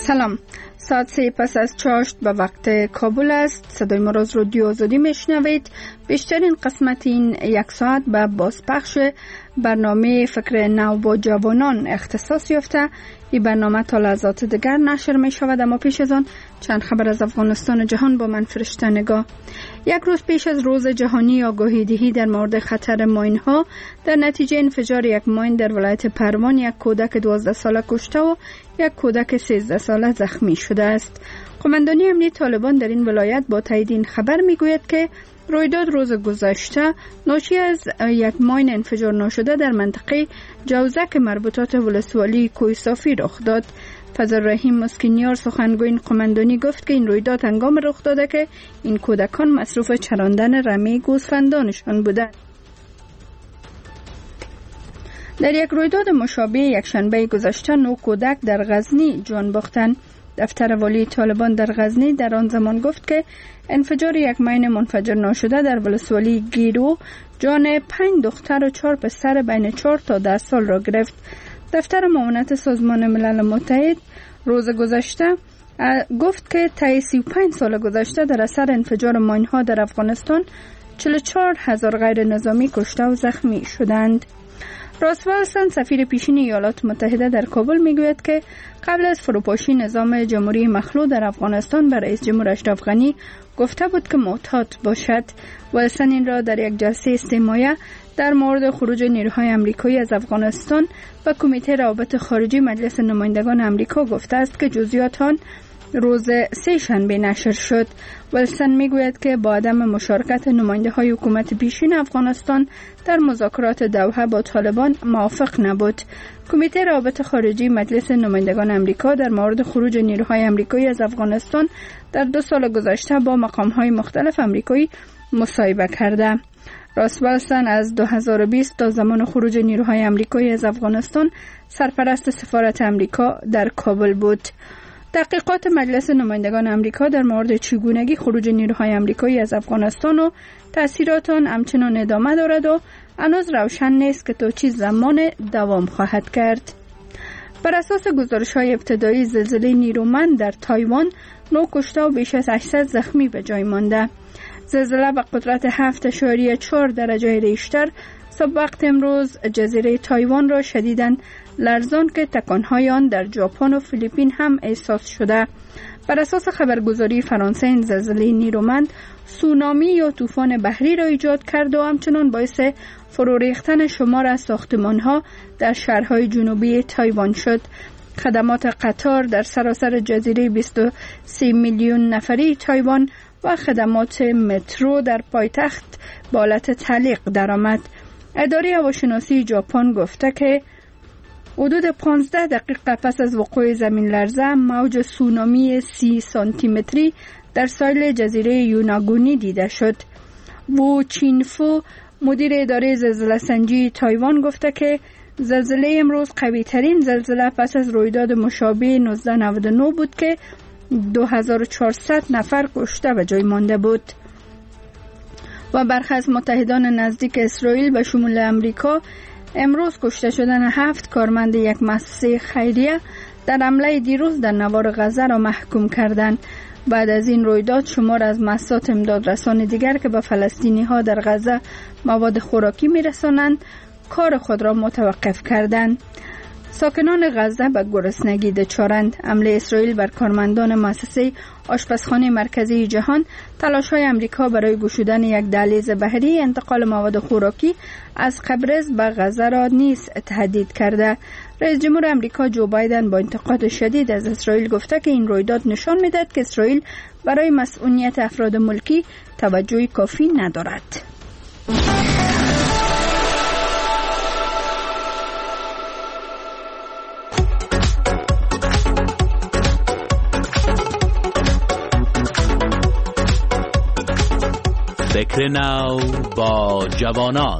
سلام، ساعت 3 پس از چاشت به وقت کابل است. صدای ما از رادیو آزادی میشنوید. بیشترین قسمت این یک ساعت به بازپخش برنامه فکر نو با جوانان اختصاص یافته. این برنامه تا لحظات دیگر نشر می شود، اما پیش از آن چند خبر از افغانستان و جهان با من فرشته نگاه. یک روز پیش از روز جهانی آگاهی دهی در مورد خطر ماین ها، در نتیجه انفجار یک ماین در ولایت پروان یک کودک 12 ساله کشته و یک کودک 13 ساله زخمی شده است. قماندانی امنیتی طالبان در این ولایت با تایید این خبر میگوید که رویداد روز گذشته ناشی از یک ماین انفجار ناشده در منطقه جوزک مربوطات ولسوالی کوه صافی رخ داد. فضل رحیم مسکینیار سخنگوی این قماندانی گفت که این رویداد هنگام رخ داده که این کودکان مصروف چراندن رمه گوسفندانشان بودند. در یک رویداد مشابه یک شنبه گذشته 9 کودک در غزنی جان باختند. دفتر والی طالبان در غزنی در آن زمان گفت که انفجار یک ماین منفجر ناشده در ولسوالی گیرو جان 5 دختر و 4 پسر بین 4 تا 10 سال را گرفت. دفتر معاونت سازمان ملل متحد روز گذشته گفت که طی 35 سال گذشته در اثر انفجار ماین ها در افغانستان 44,000 غیر نظامی کشته و زخمی شدند. راسوالسن سفیر پیشین ایالات متحده در کابل میگوید که قبل از فروپاشی نظام جمهوری مخلوع در افغانستان به رئیس جمهور اشرف غنی گفته بود که محتاط باشد. والسن این را در یک جلسه استماعی در مورد خروج نیروهای آمریکایی از افغانستان به کمیته روابط خارجی مجلس نمایندگان آمریکا گفته است که جزئیات آن روز سه شنبه نشر شد. والسن میگوید که با عدم مشارکت نماینده های حکومت پیشین افغانستان در مذاکرات دوحه با طالبان موافق نبود. کمیته روابط خارجی مجلس نمایندگان آمریکا در مورد خروج نیروهای آمریکایی از افغانستان در 2 سال گذشته با مقام های مختلف آمریکایی مصاحبه کرده. راسوالسن از 2020 تا زمان خروج نیروهای آمریکایی از افغانستان سرپرست سفارت آمریکا در کابل بود. تحقیقات مجلس نمایندگان آمریکا در مورد چگونگی خروج نیروهای آمریکایی از افغانستان و تأثیرات آن همچنان ادامه دارد و هنوز روشن نیست که تا چه زمان دوام خواهد کرد. بر اساس گزارش‌های ابتدایی زلزله نیرومند در تایوان 9 کشته و بیش از 800 زخمی به جای مانده. زلزله با قدرت 7.4 درجه ریشتر صبح وقت امروز جزیره تایوان را شدیداً لرزان که تکانهای آن در ژاپن و فیلیپین هم احساس شده. بر اساس خبرگزاری فرانسه این زلزله نیرومند سونامی یا طوفان بحری را ایجاد کرد و همچنان باعث فرو ریختن شمار از ساختمان‌ها در شهرهای جنوبی تایوان شد. خدمات قطار در سراسر جزیره 23 میلیون نفری تایوان و خدمات مترو در پایتخت به حالت تعلیق درآمد. اداره هواشناسی ژاپن گفته که حدود 15 دقیقه پس از وقوع زمین لرزه موج سونامی 30 سانتی متری در ساحل جزیره یوناگونی دیده شد. وو چینفو مدیر اداره زلزله سنجی تایوان گفته که زلزله امروز قوی ترین زلزله پس از رویداد مشابه 1999 بود که 2400 نفر کشته و جای مانده بود. و برخی از متحدان نزدیک اسرائیل به شمول امریکا امروز کشته شدن 7 کارمند یک مؤسسه خیریه در حمله دیروز در نوار غزه را محکوم کردند. بعد از این رویداد شمار از مؤسسات امدادرسان دیگر که به فلسطینی ها در غزه مواد خوراکی میرسانند کار خود را متوقف کردند. ساکنان غزه به گرسنگی دچارند. حمله اسرائیل بر کارمندان مؤسسه آشپزخانه مرکزی جهان تلاش‌های آمریکا برای گشودن یک دهلیز بحری انتقال مواد خوراکی از قبرس به غزه را نیز تهدید کرده. رئیس جمهور آمریکا جو بایدن با انتقاد شدید از اسرائیل گفته که این رویداد نشان می‌دهد که اسرائیل برای مسئولیت افراد ملکی توجه کافی ندارد. فکر نو با جوانان.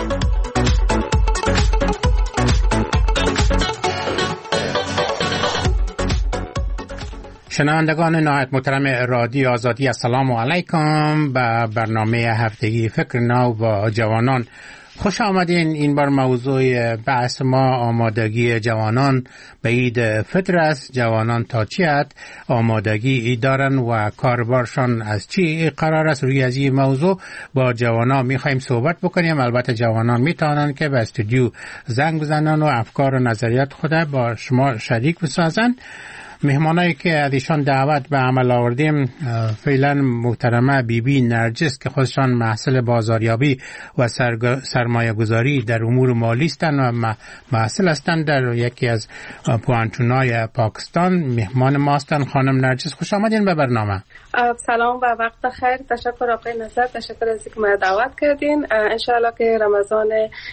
شنوندگان نهایت محترم رادیو آزادی، السلام علیکم. به برنامه هفتگی فکر نو با جوانان خوش آمدین. این بار موضوع بحث ما آمادگی جوانان به عید فطر است. جوانان تا چی حد آمادگی دارن و کاربارشان از چی قرار است؟ روی از این موضوع با جوانان میخوایم صحبت بکنیم. البته جوانان میتونن که به استودیو زنگ بزنن و افکار و نظریات خود با شما شریک بسازن. مهمانایی که از ایشان دعوت به عمل آوردیم فعلا محترمه بیبی نرجس که خودشان محصل بازاریابی و سرمایه گذاری در امور مالی هستند و محصل هستند در یکی از پوانتونای پاکستان. مهمان ما هستند. خانم نرجس خوش آمدین به برنامه. سلام و وقت خیر. تشکر آقای نصر، تشکر از اینکه ما دعوت کردین. انشاءالله که رمضان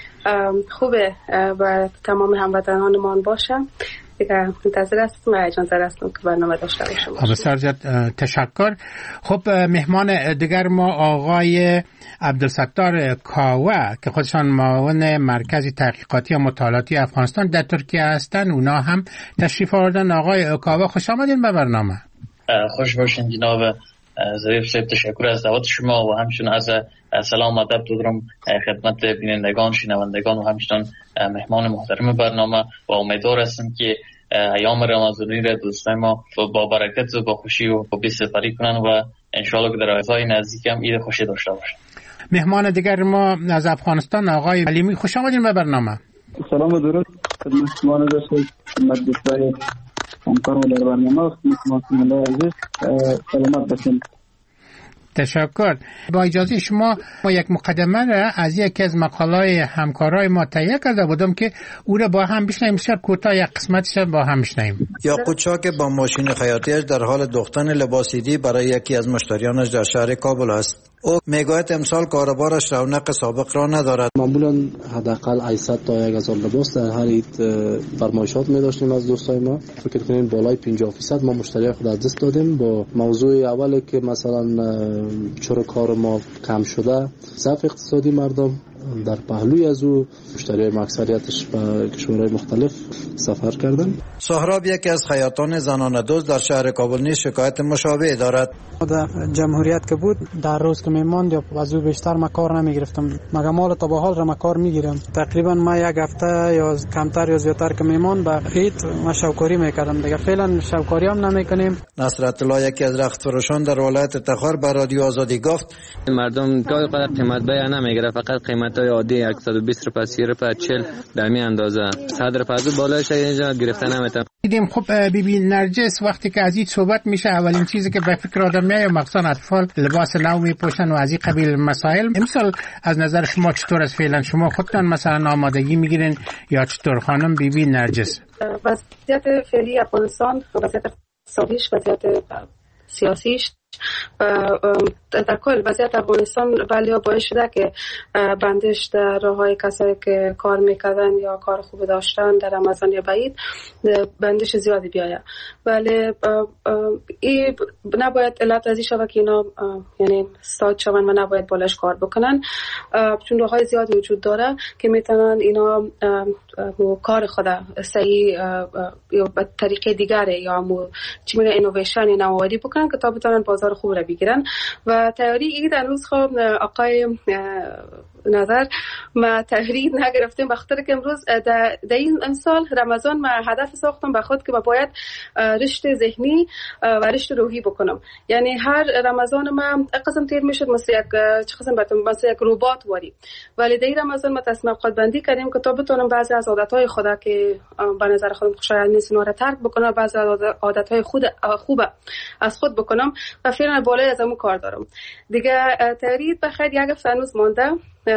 خوبه و تمام هموطنانمان باشه. دیگه منتظر هستم و اجازه هستم که برنامه داشته باشم. بسیار زیاد تشکر. خب مهمان دیگر ما آقای عبدالستار کاوه که خودشان معاون مرکز تحقیقاتی و مطالعاتی افغانستان در ترکیه هستند. اونا هم تشریف آوردن. آقای کاوه خوش آمدین به برنامه. خوش باشین جناب ظریف صاحب. تشکر از دعوت شما و همچنین از سلام و ادب دارم خدمت بینندگان، شنوندگان و همچنین مهمان محترم برنامه و امیدوار هستم که ایام رمضانی را دوستای ما با برکت و با خوشی و با بی‌سپری کنن و انشالله که در روزهای نزدیک هم عید خوشی داشته باشن. مهمان دیگر ما از افغانستان آقای علیمی خوش آمدین به برنامه. سلام و درود خدمت شما داشتید. خدمت دوستای همکارم در برنامه خدمت عزیز سلامت باشین. تشکر. با اجازه شما ما یک مقدمه را از یکی از مقاله‌های همکارای ما تهیه کرده بودم که او را با هم بشنویم. بسیار کوتاه یک قسمتش با هم بشنویم. یاقوت شاه که با ماشین خیاطیش در حال دوختن لباسیدی برای یکی از مشتریانش در شهر کابل است. او میگوید امسال کاروبارش رونق سابق را ندارد. معمولا حداقل 800 تا 1000 لباس در هر عید فرمایشات می‌داشتیم از دوستای ما. فکر کنیم بالای 50% ما مشتری خود از دست دادیم. با موضوع اولی که مثلا چرا کار ما کم شده، ضعف اقتصادی مردم در پهلوی از او مشتریای اکثریتش به کشورهای مختلف سفر کردن. سهراب یکی از خیاطان زنان دوست در شهر کابل نیز شکایت مشابه دارد. در جمهوریت که بود در روز که میماند یا از او بیشتر ما کار نمیگرفتم. مگه مال تا به حال را ما کار میگیرم. تقریبا ما یک هفته یا کمتر یا زیادتر که میماند به عید ما شوکاری میکردم. دیگه فعلا شوکاری هم نمیکنیم. نصرت الله یکی از رخت فروشان در ولایت تخار به رادیو آزادی گفت مردم گاهی قدر قیمت بیان نمیگیره، فقط قیمتای عادی 120 روپیه 30 روپیه 40 در می اندازه 100 روپیه بالایش اینجا گرفته نمیتونم. دیدیم. خب بیبی نرجس وقتی که از این صحبت میشه اولین چیزی که به فکر آدم میاد مثلا اطفال لباس نو میپوشن و از این قبیل مسائل. امسال از نظر شما چطور است؟ فعلا شما خودتان مثلا آمادگی میگیرین یا چطور خانم بیبی نرجس؟ وضعیت فعلی افغانستان، وضعیت اقتصادیش، وضعیت سیاسیش در کل وضعیت افغانستان ولی باعث شده که بندش در راههای کسایی که کار میکردن یا کار خوب داشتن در رمضان یا بعید بندش زیادی بیاید. ولی این نباید علت از این شود که اینا یعنی استاد شون و نباید بالاش کار بکنن، چون راههای زیادی وجود داره که میتونن اینا کار خود صحیح یا به طریقه دیگره یا چی میگه اینویشن نوآوری بکنن که تا بتونن بازار خوب را بگیرن. و تیاری عید هنوز خب آقای نظر ما تحریر نگرفتیم، بخاطر که امروز در این امسال رمضان ما هدف ساختم به خود که باید رشد ذهنی و رشد روحی بکنم. یعنی هر رمضان ما قسم تیر میشد مثل یک ربات واری، ولی در رمضان ما تصمیم خود بندی کردیم که تا بتونم بعضی از عادتهای خدا که به نظر خودم خوشایند نیست رو ترک بکنم، بعضی از عادتهای خوب از خود بکنم و فعلا بالای از اون کار دارم. دیگه تحریر بخیر یک هفته هنوز مانده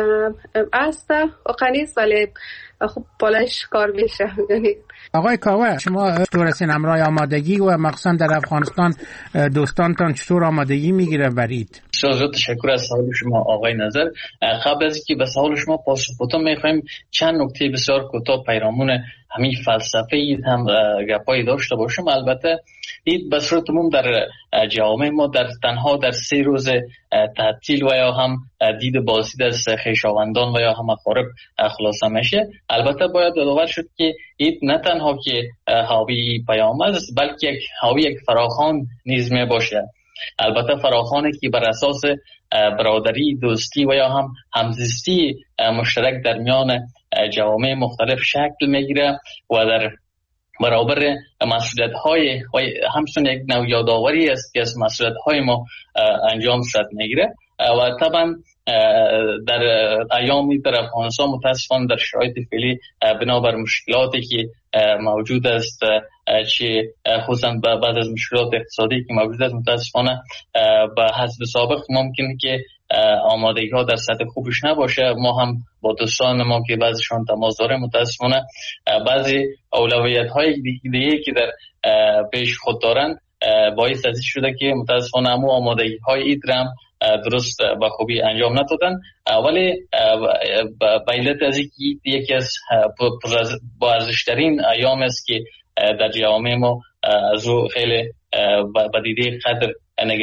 است و قنیست ولی خوب بالایش کار میشه. آقای کاوه شما چطور هستین همراه آمادگی و مخصوصا در افغانستان دوستانتان چطور آمادگی میگیره بر عید؟ بسیار تشکر از سوال شما آقای نظر. قبل از اینکه به سوال شما پاسخ بدم میخوایم چند نکته بسیار کوتاه پیرامون همین فلسفه عید هم گپایی داشته باشم. البته عید به صورت عموم در جامعه ما تنها در 3 روز تعطیل و یا هم دید بازدید از خویشاوندان و یا هم اقارب خلاصه میشه. البته باید یادآور شد که عید نه تنها که حاوی پیام است بلکه حاوی یک فراخوان نیز می باشه. البته فراخوانی که بر اساس برادری، دوستی و یا هم همزیستی مشترک در میان جوامع مختلف شکل میگیره و در برابر مسئولیت های همچون یک نوع یادآوری است که از مسئولیت های ما انجام صورت میگیره و طبعا در ایامی در افغانستان متاسفانه در شرایط فعلی بنابر مشکلاتی که موجود است، چه خصوصا بعد از مشکلات اقتصادی که موجود است، متاسفانه به حسب سابق ممکنه که آمادگی ها در سطح خوبش نباشه. ما هم با دوستان ما که بعضیشان تماس داره، متاسفانه بعضی اولویت های دیگه که در پیش خود دارن باعث از شده که متاسفانه همون آمادگی های ایدرم درست به خوبی انجام ندادن. ولی به علت از یکی از با ارزش‌ترین ایام است که در جوامع ما از او خیلی به دیده قدر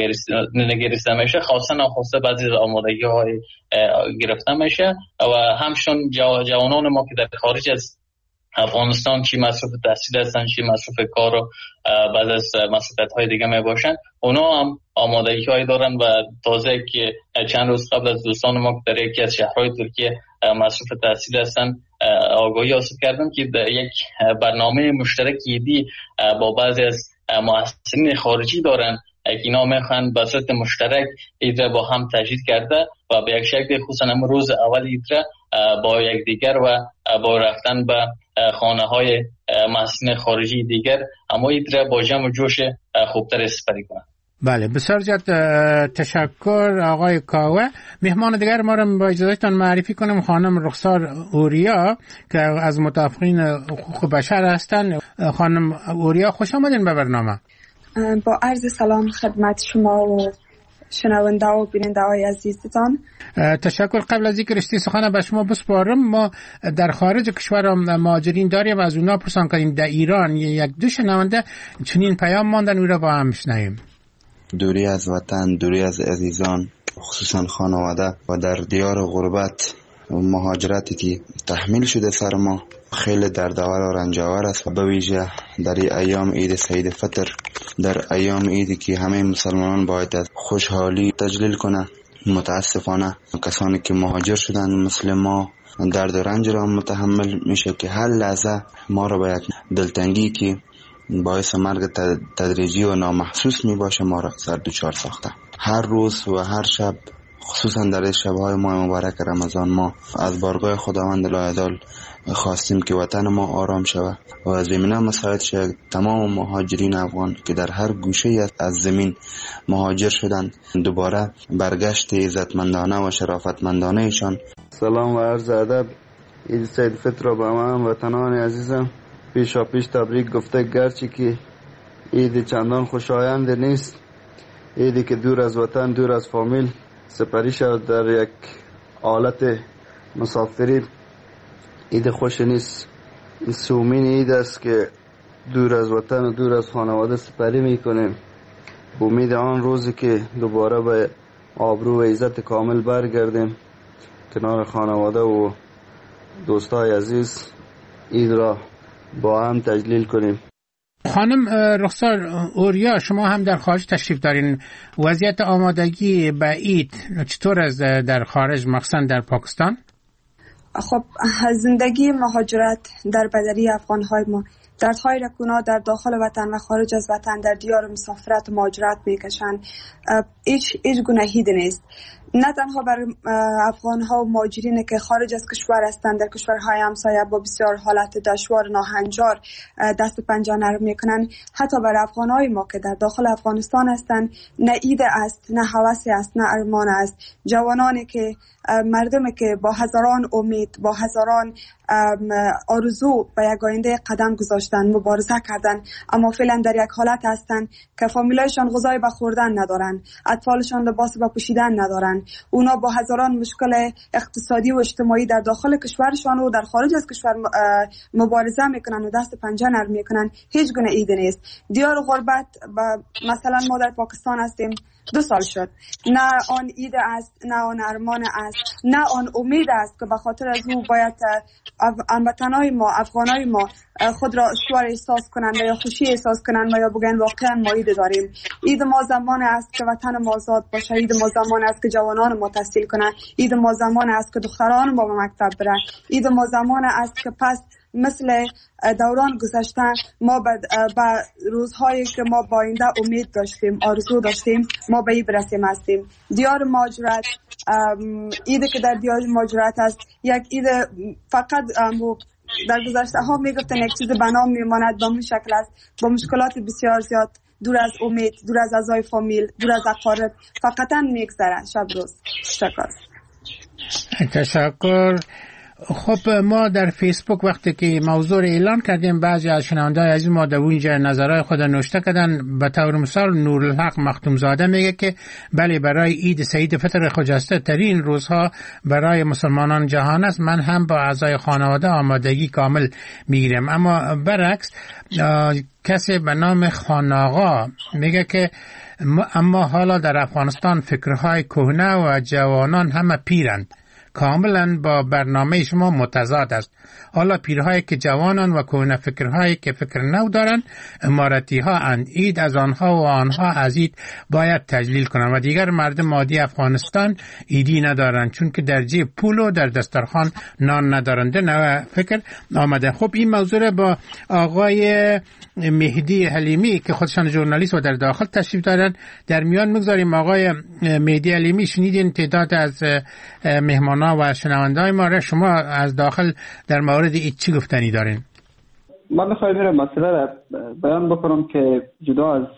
نگریسته میشه، خاصا ناخواسته بعضی از آمادگی های گرفته میشه و همچنین جوانان ما که در خارج از افغانستان چی مصرف تحصیل هستن، چی مصرف کار و بعض از مسئولیت های دیگه می باشن، اونا هم آمادگی هایی دارن و تازه که چند روز قبل از دوستان ما که در یکی از شهرهای ترکیه مصرف تحصیل هستن آگاهی حاصل کردن که یک برنامه مشترکی دی با بعضی از مؤسسین خارجی دارن که اینا میخوان به صورت مشترک ایدره با هم تجدید کرده و به یک شکل خصوصا هم روز اول ایدره با یک دیگر و با رفتن به خانه های مؤسسین خارجی دیگر اما ایدره با جمع و جوش خوبتر سپری کنند. بله، بسیار زیاد تشکر آقای کاوه. مهمان دیگر ما را با اجازهتان معرفی کنم، خانم رخسار اوریا که از مدافعین حقوق بشر هستند. خانم اوریا، خوش آمدین به برنامه. با عرض سلام خدمت شما و شنونده و بیننده های عزیزتان. تشکر. قبل از اینکه رشته سخن به شما بسپارم، ما در خارج کشور مهاجرین داریم، از اونا پرسان کنیم در ایران یک دو شنونده چنین پیام ماندن، او را با هم میشنویم. دوری از وطن، دوری از عزیزان، خصوصا خانواده و در دیار غربت و مهاجرتی که تحمیل شده سر ما خیلی دردآور و رنجاور است و به ویژه در ایام عید سعید فطر، در ایام عیدی که همه مسلمانان باید از خوشحالی تجلیل کنه، متاسفانه کسانی که مهاجر شدن مثل ما درد و رنج را متحمل میشه که هر لحظه ما را به یک دلتنگی که باعث مرگ تدریجی و نامحسوس می باشه ما را سر دوچار ساخته. هر روز و هر شب، خصوصا در شبهای ماه مبارک رمضان، ما از بارگاه خداوند لایعدال خواستیم که وطن ما آرام شود و زمینه مساعد شد تمام مهاجرین افغان که در هر گوشه از زمین مهاجر شدند دوباره برگشت عزتمندانه و شرافتمندانه ایشان. سلام و عرض ادب. عید سعید فطر را به همه وطنان عزیزم پیشا پیش تبریک گفته، گرچه که عید چندان خوشایند نیست، عیدی که دور از وطن، دور از فامیل سپری شد در یک حالت مسافری، عید خوش نیست. سومین عید است که دور از وطن و دور از خانواده سپری میکنیم، امید آن روزی که دوباره به آبرو و عزت کامل برگردیم کنار خانواده و دوستای عزیز عید را با هم تجلیل کنیم. خانم رخسار اوریا، شما هم در خارج تشریف دارین، وضعیت آمادگی به عید چطور است در خارج، مخصوصا در پاکستان؟ خب زندگی مهاجرت در بدری افغان‌های ما دردهای رکونا در داخل وطن و خارج از وطن در دیار مسافرت و مهاجرت میکشند. هیچ گناهی نیست، نه تنها بر افغان‌ها و مهاجرین که خارج از کشور هستند در کشورهای همسایه با بسیار حالت دشوار ناهنجار دست و پنجه نرم میکنند، حتی بر افغان‌های ما که در داخل افغانستان هستند نه عید است، نه هوس است، نه ارمان است. جوانانی که مردمی که با هزاران امید، با هزاران آرزو به یک آینده قدم گذاشتن، مبارزه کردن، اما فعلا در یک حالت هستند که فامیلایشان غذای به خوردن ندارن، اطفالشان لباس به پوشیدن ندارن. اونا با هزاران مشکل اقتصادی و اجتماعی در داخل کشورشان و در خارج از کشور مبارزه میکنن و دست پنجه نرم میکنن. هیچ گونه عید نیست. دیار غربت مثلا ما در پاکستان هستیم، 2 سال شد. نه آن اید است، نه آن ارمان است، نه آن امید است که به خاطر از او باید هموطنای ما، افغانای ما خود را استوار احساس کنند یا خوشی احساس کنند یا بگن واقعا ما اید داریم. اید ما زمان است که وطن ما آزاد باشه، اید ما زمان است که جوانان ما تحصیل کنند، اید ما زمان است که دختران ما به مکتب برن، اید ما زمان است که پس مثل دوران گذشته ما به روزهایی که ما با آینده امید داشتیم، آرزو داشتیم، ما به این برسیم هستیم. دیار مهاجرت، ایده که در دیار مهاجرت است یک ایده فقط در گذشته ها میگفتن یک چیز به نام میماند، به اون شکل است، با مشکلات بسیار زیاد، دور از امید، دور از اعضای فامیل، دور از اقارب، فقطا میگذره شب روز. تشکر. خب ما در فیسبوک وقتی که موضوع اعلان کردیم بعضی از شنونده‌های عزیز ما در اونجا نظرهای خود نوشته کردن. به طور مثال نورالحق مختومزاده میگه که بله برای عید سعید فطر خجسته ترین روزها برای مسلمانان جهان است، من هم با اعضای خانواده آمادگی کامل میگیرم. اما برعکس کسی به نام خاناغا میگه که اما حالا در افغانستان فکرهای کهنه و جوانان همه پیرند، کاملا با برنامه شما متضاد است. حالا پیرهایی که جوانان و کهنه فکرهایی که فکر نو دارند امارتی ها اند، عید از آنها و آنها از عید باید تجلیل کنند و دیگر مردم عادی افغانستان عیدی ندارند چون که در جیب پول و در دسترخوان نان ندارند. نوع فکر آمده. خب این موضوع با آقای مهدی حلیمی که خودشان ژورنالیست و در داخل تشریف دارند در میان میگذاریم. آقای مهدی حلیمی، شنیدین تعداد از مهمانا و شنونده‌های ما را، شما از داخل در مورد این چی گفتنی دارین؟ من میخوایم این مسئله را بیان بکنم که جدا از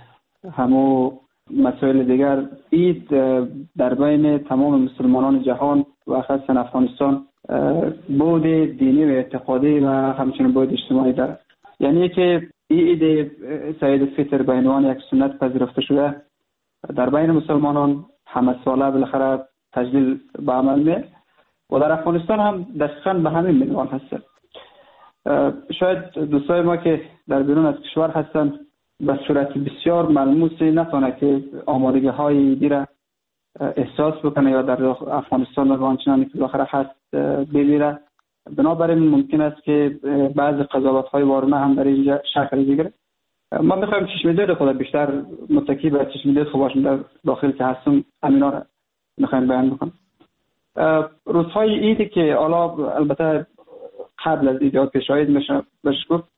همو مسائل دیگر، عید در بین تمام مسلمانان جهان و خاصا افغانستان بود دینی و اعتقادی و همچنین بود اجتماعی دارد. یعنی که عید سعید فطر به عنوان یک سنت پذیرفته شده در بین مسلمانان همه ساله بالاخره تجلیل به عمل می و در افغانستان هم دقیقاً به همین منوال هستند. شاید دوستای ما که در بیرون از کشور هستند به صورت بسیار ملموسی نتونه که آمادگی های دیره احساس بکنه یا در افغانستان و آنچنانی که بالاخره هست ببینه. بنابراین ممکن است که بعضی قضاوت های وارونه هم در اینجا شکل بگیره. ما میخوایم چشم‌دید خود بیشتر متکی به چشم‌دید خود باشیم در داخل که هستم، همینا را میخوایم بیان بکنم. روزهای عیدی که حالا البته قبل از عید پیشاهید میشه بهش گفت،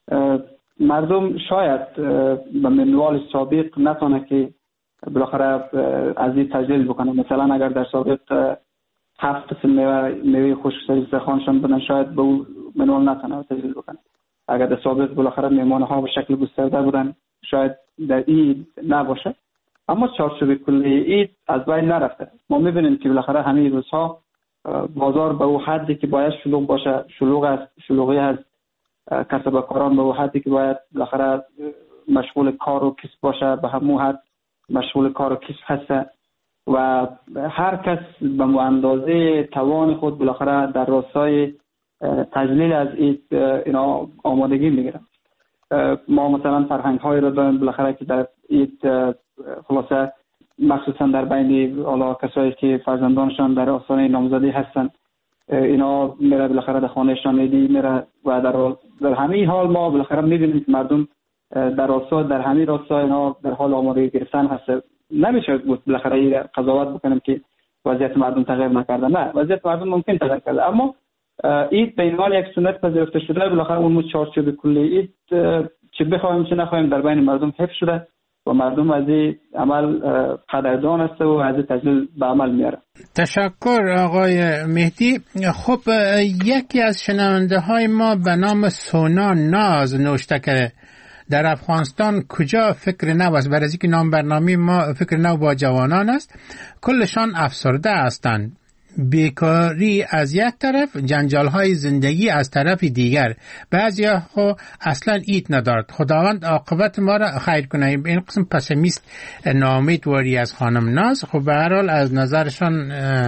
مردم شاید به منوال سابق نتونه که بالاخره از این تجلیل بکنه. مثلا اگر در سابق 7 قسم میوه خشک سر دسترخوانشان بدن، شاید به اون منوال نتونه تجلیل بکنه. اگر در سابق بالاخره میهمان ها به شکل گسترده بودن، شاید در عید نباشه. اما چارچوب کلی عید از بین نرفته. ما میبینیم که بالاخره همین روزها بازار به اون حدی که باید شلوغ باشه شلوغ است، شلوغی هست. کسب و کاران به اون حدی که باید بالاخره مشغول کار و کسب باشه به همون حد مشغول کار و کسب هست و هر کس به اندازه توان خود بالاخره در راستای تجلیل از عید اینا آمادگی میگیرن. ما مثلا فرهنگ های رو داریم بالاخره که در عید خلاصه مخصوصا در بین حالا کسایی که فرزندانشان در آستانه نامزدی هستن، اینا میره بالاخره در خانهشان عیدی میره و در همین حال ما بالاخره میبینیم که مردم در همین راستا اینا در حال آمادگی گرفتن هست. نمیشه بود بالاخره قضاوت بکنیم که وضعیت مردم تغییر نکرده. نه، وضعیت مردم ممکن تغییر کرده، اما عید به عنوان یک سنت پذیرفته شده بالاخره اون چارچوب کلی عید چه بخوایم چه نخوایم در بین مردم حفظ شده و مردم از این عمل قدردان است و از این تجلیل به عمل میاره. تشکر آقای مهدی. خب یکی از شنونده های ما به نام سونا ناز نوشته که در افغانستان کجا فکر نو است، برای اینکه نام برنامه ما فکر نو با جوانان است، کلشان افسرده هستند. بیکاری از یک طرف، جنجال های زندگی از طرف دیگر. بعضیا خو اصلا عید ندارد. خداوند عاقبت ما را خیر کنه. این قسم پسیمیست نامید واری از خانم ناز. خب به هر حال از نظرشان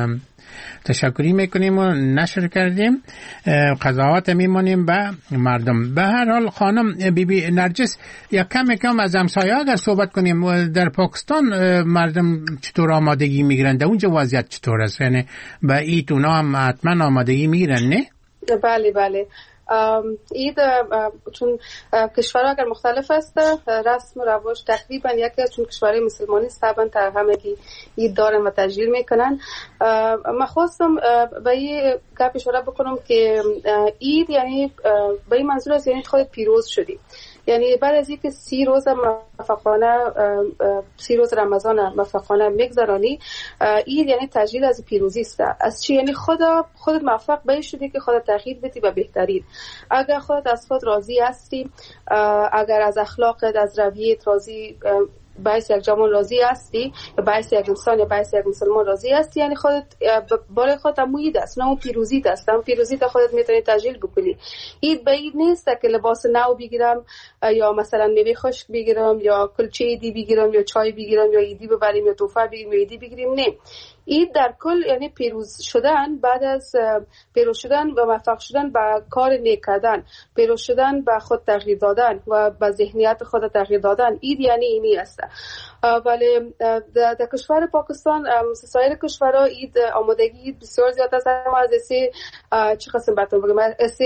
تشکری میکنیم و نشر کردیم. قضاوت میمانیم به مردم. به هر حال خانم بیبی نرجس، یک کم از همسایه اگر صحبت کنیم، در پاکستان مردم چطور آمادگی میگیرن؟ در اونجا وضعیت چطور است؟ یعنی به عید اونا هم حتما آمادگی میگیرن نه؟ بله. عید چون کشورها اگر مختلف است، رسم و رواج تقریبا یکی است، چون کشورهای مسلمانی طبعا همگی عید دارن و تجلیل میکنن. من خواستم به این گپ اشاره بکنم که عید یعنی به این منظور است یعنی خود پیروز شدی، یعنی بعد از اینکه 30 روز موفقانه 30 روز رمضان موفقانه میگذرانی، عید یعنی تجلیل از پیروزی است. از چی؟ یعنی خودت موفق به شدی که خودت تغییر بدی به بهترین. اگر خودت از خود راضی هستی، اگر از اخلاقت، از رویت راضی، باعث یک جوان راضی هستی، یا باعث یک انسان یا باعث یک مسلمان راضی هستی، یعنی خودت برای خودت امید است، نه اون پیروزی است. اون پیروزی تا خودت میتونی تجلیل بکنی. عید به عید نیست که لباس نو بگیرم یا مثلا میوه خشک بگیرم یا کلچه عیدی بگیرم یا چای بگیرم یا عیدی ببریم یا تحفه بگیریم یا عیدی بگیریم. نه، عید در کل یعنی پیروز شدن، بعد از پیروز شدن و موفق شدن به کار نیک کردن، پیروز شدن به خود تغییر دادن و به ذهنیت خود تغییر دادن. عید یعنی اینی است. ولی در کشور پاکستان سایر کشورها عید آمادگی بسیار زیاد است. ما از چه قسم براتون بگم،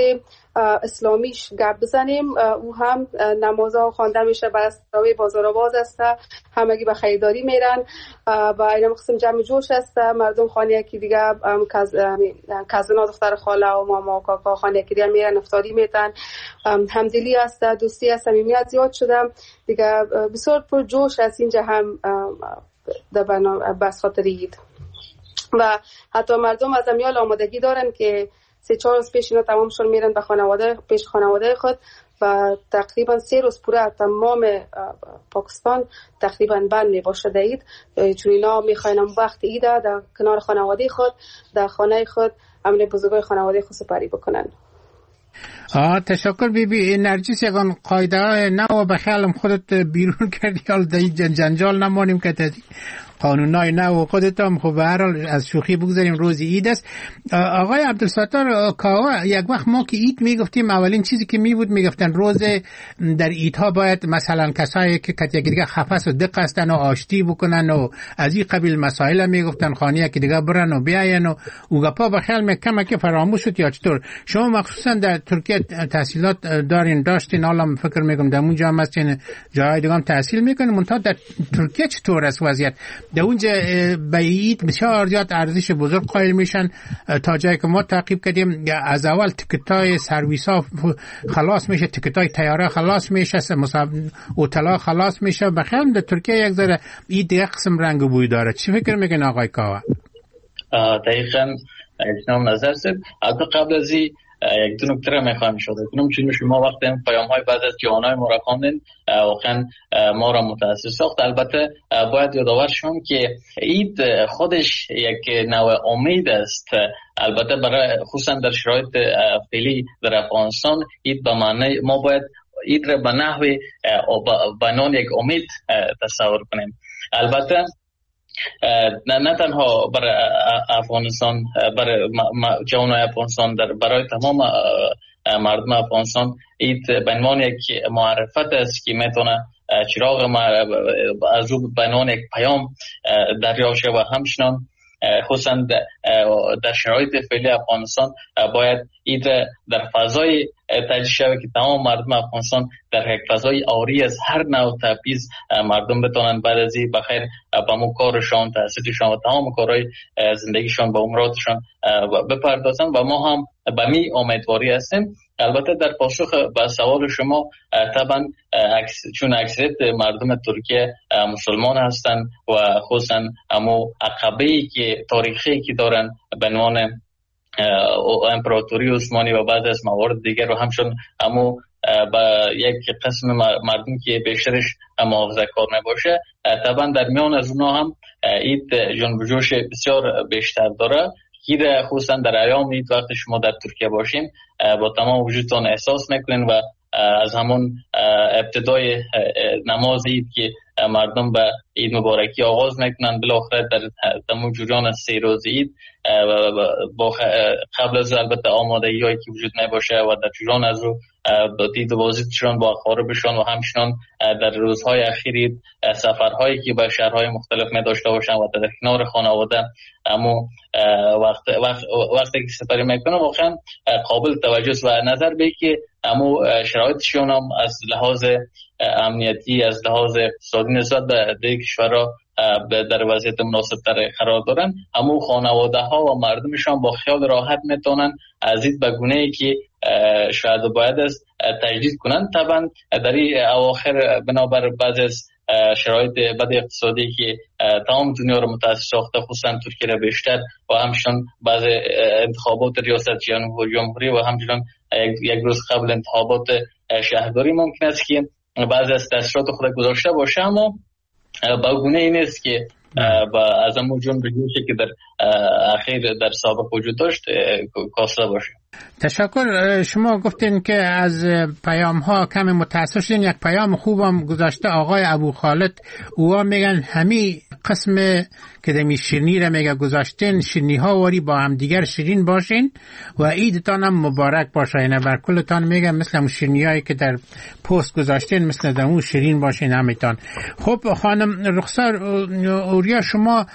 اسلامیش گپ بزنیم. او هم نمازها خوانده میشه، بستاوی بازار باز است، همگی به خریداری میرن و اینا قسم جمع جوش است. مردم خانه کی دیگه کازنا دختر خاله و ماما و کاکا خانه کی دیگه میرن افطاری میتن. همدلی است، دوستی است، صمیمیت زیاد شده دیگه، بسیار پر جوش است اینجا هم در بس خاطر عید. و حتی مردم از امیال آمادگی دارن که 3-4 روز پیش اینا تمام شون میرن به خانواده خود و تقریبا 3 روز پوره تمام پاکستان تقریبا بند می باشه در عید، چون اینا میخواین وقت عید در کنار خانواده خود در خانه خود امن بزرگای خانواده خود سپری بکنن. تشکر بیبی نرجس. یکان قاعده نو به خیالم خودت بیرون کردی، حال در جنجال نمانیم که تدی قانونای نو خودت هم. خب به هر حال از شوخی بگذاریم، روز عید است. آقای عبدالستار کاوا، یک وقت ما که عید میگفتیم اولین چیزی که میبود میگفتن روز در عیدها باید مثلا کسایی که یک دیگه خفس و دق هستن و آشتی بکنن و از این قبیل مسائل میگفتن، خانه که دیگه برن و بیاین و گپا به خیال میکم که فراموش شد یا چطور؟ شما مخصوصا در ترکیه تحصیلات داشتین، حالا فکر میکنم در اونجا هم هستین، جای دیگه هم تحصیل میکنین، منتها در ترکیه چطور است وضعیت؟ در اونجا به عید بسیار زیاد ارزش بزرگ قائل میشن. تا جایی که ما تعقیب کردیم از اول تیکتای سرویس ها خلاص میشه، تیکتای طیاره خلاص میشه، هتل خلاص میشه. بخیر در ترکیه یک ذره عید یک قسم رنگ و بوی داره. چی فکر میکنین آقای کاوا؟ دقیقاً اجنام نظر سید. قبل از این یک دو نکته را میخوایم اشاره کنم، چون شما وقتی پیام های بعد از جوانای ما را خواندین واقعا ما را متاثر ساخت. البته باید یادآور شم که عید خودش یک نوع امید است. البته برای خصوصا در شرایط فعلی در افغانستان عید به معنی ما باید عید را به نحوی بنان یک امید تصور کنیم. البته نه تنها برای افغانستان، برای جوانای افغانستان، برای تمام مردم افغانستان عید به عنوان یک معرفت است که میتونه چراغ از رو به عنوان یک پیام دریافت شود و همچنان خصوصا در شرایط فعلی افغانستان باید عید در فضای تجلیل شود که تمام مردم افغانستان در یک فضای آری از هر نوع تبعیض مردم بتونن بعد از این بخیر به مو کارشان، تحصیلشان و تمام کارهای زندگیشان به اموراتشان بپردازن و ما هم به می امیدواری هستیم. البته در پاسخ به سوال شما طبعا چون اکثریت مردم ترکیه مسلمان هستند و خصوصا امو عقبه‌ای که تاریخی که دارن به عنوان امپراتوری عثمانی و بعد از موارد دیگر و همچون امو با یک قسم مردم که بیشترش محافظه کار نباشه، طبعا در میان از اونا هم عید جنب و جوش بسیار بیشتر داره. عید خصوصا در ایام عید وقتی شما در ترکیه باشین با تمام وجودتان احساس میکنین و از همون ابتدای نماز عید که مردم به عید مبارکی آغاز میکنن. بالاخره در تمام جریان 3 روز عید قبل از البته آمادگی هایی که وجود نباشه و در جریان از رو دید و بازدیدشان با اقاربشان و همچنان در روزهای اخیر سفرهایی که به شهرهای مختلف می داشته باشن و در کنار خانواده، اما وقتی که سفری میکنن واقعا قابل توجه و نظر به که اما شرایطشان هم از لحاظ امنیتی، از لحاظ اقتصادی نسبت به دیگر کشورها در وضعیت مناسب تر قرار دارن، اما خانواده ها و مردمشان با خیال راحت میتونن از این به گونه‌ای که شاید باید است تجدید کنن. طبعا در این اواخر بنابر بعضی از شرایط بد اقتصادی که تمام دنیا رو متأثر ساخته، خصوصا ترکیه را بیشتر و همچنان بعض انتخابات ریاست جمهوری و همچنان یک روز قبل انتخابات شهرداری ممکن است که بعضی از تاثیرات خود گذاشته باشه، اما با گونه این است که از همون جنبش که در اخیر در سابق وجود داشت کاسته باشه. تشکر. شما گفتین که از پیام ها کم متأثر شدین. یک پیام خوبم گذاشته آقای ابو خالد، اوها میگن همین قسم که دمی شیرینی را میگه گذاشتین، شیرینی ها واری با هم دیگر شیرین باشین و عیدتان هم مبارک باشه. اینه بر کلتان میگه مثل اون شیرینی هایی که در پست گذاشتین مثل دمو شیرین باشین همیتان. خب خانم رخسار اوریا، شما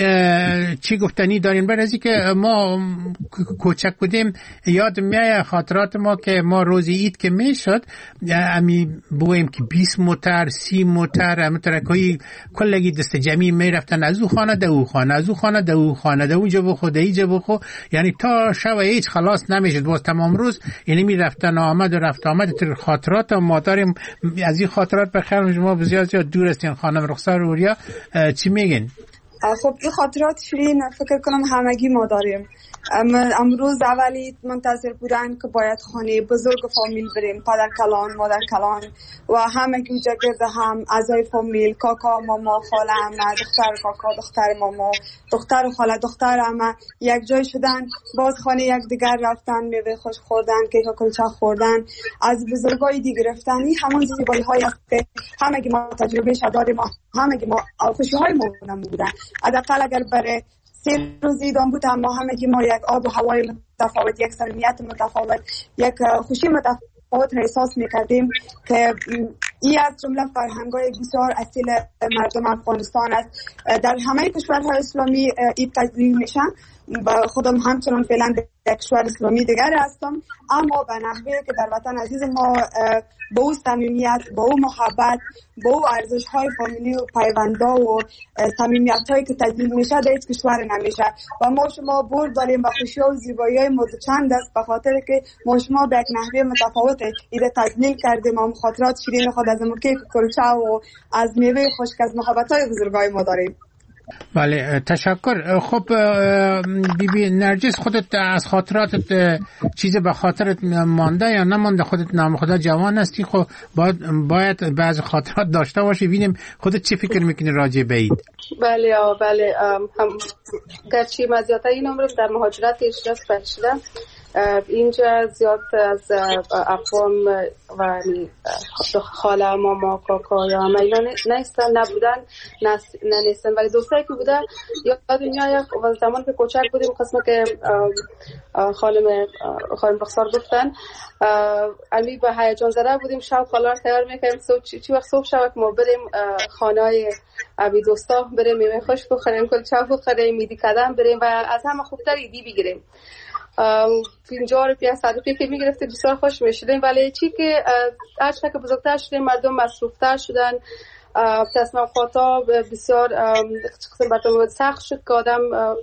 چی گفتنی دارین؟ برای از که ما کوچک بودیم یاد میاد خاطرات ما که ما روز عید که میشد امی بویم که 20 موتر 30 موتر همونطورکایی کلگی دست جمعی میرفتن از او خانه ده او خانه، از او خانه ده او خانه، ده اونجا بخو ده اینجا بخو، یعنی تا شب هیچ خلاص نمیشد. باز تمام روز یعنی میرفتن آمد و رفت آمد. تر خاطرات ما داریم. از این خاطرات بخیر شما بسیار زیاد دور هستین. خانم رخسار اوریا چی میگین؟ خب این خاطرات شیرین فکر کنم همگی ما داریم. امروز اولی منتظر بودن که باید خانه بزرگ فامیل بریم، پدر کلان، مادر کلان و همگی اونجا گرد هم اعضای فامیل، کاکا، ماما، خاله، عمه، دختر کاکا، دختر ماما، دختر خاله، دختر عمه یک جای شدن. باز خانه یک دیگر رفتن، میوه خوش خوردن، کیک و کلچه خوردن، از بزرگای دیگه گرفتن. این همون زیبایی های است که همگی ما تجربه شداریم، همگی ما خوشی های ما بودن. حداقل اگر برای 3 روز ایدان بود، اما همگی ما یک آب و هوای متفاوت، یک صمیمیت متفاوت، یک خوشی متفاوت احساس میکردیم که این از جمله فرهنگ‌های بسیار اصیل مردم افغانستان است. در همه کشورهای اسلامی عید تجلیل میشن. خودم همچنان فعلا در کشور اسلامی دیگر هستم، اما به نحوه که در وطن عزیز ما با او صمیمیت، با او محبت، با او ارزش‌های فامیلی و پیوندا و صمیمیت‌هایی که تجلیل میشه در هیچ کشور نمیشه. و ما شما بر داریم و خوشی‌ها و زیبایی‌های چند است، به خاطر که ما شما به یک نحوه متفاوت عید تجلیل کردیم و خاطرات شیرین خود از کیک کلچه و از میوه خشک از محبت‌های بزرگای ما داریم. بله تشکر. خب بی نرجس، خودت از خاطراتت چیز به خاطرت مانده یا نمانده؟ خودت نام خدا جوان هستی، خب باید بعض خاطرات داشته باشی. ببینیم خودت چی فکر میکنی راجع به عید؟ بله هم گرچه مزیت این عمرم در مهاجرت اجراست بچیدم، اینجا زیاد از اقوام و خاله، ماما، کاکا یا همه اینا نبودن، نیستن، ولی دوستایی که بودن یاد میاد. و زمان که کوچک بودیم، قسمه که خانم رخسار گفتن، علی به هیجان زده بودیم، شب خالار تیار میکنیم چی وقت صبح شب ما بریم خانه های ابی دوستا، بریم میوه خوش بخوریم، کلچه بخوریم، میدی کدم بریم و از همه خوبتر ایدی بگیریم. 50 روپیه 100 روپیه که میگرفتیم بسیار خوش میشدیم. ولی چی که هرچقدر که بزرگتر شدیم مردم مصروفتر شدن، تصمیم خاطا بسیار قسم براتون سخت شد که آدم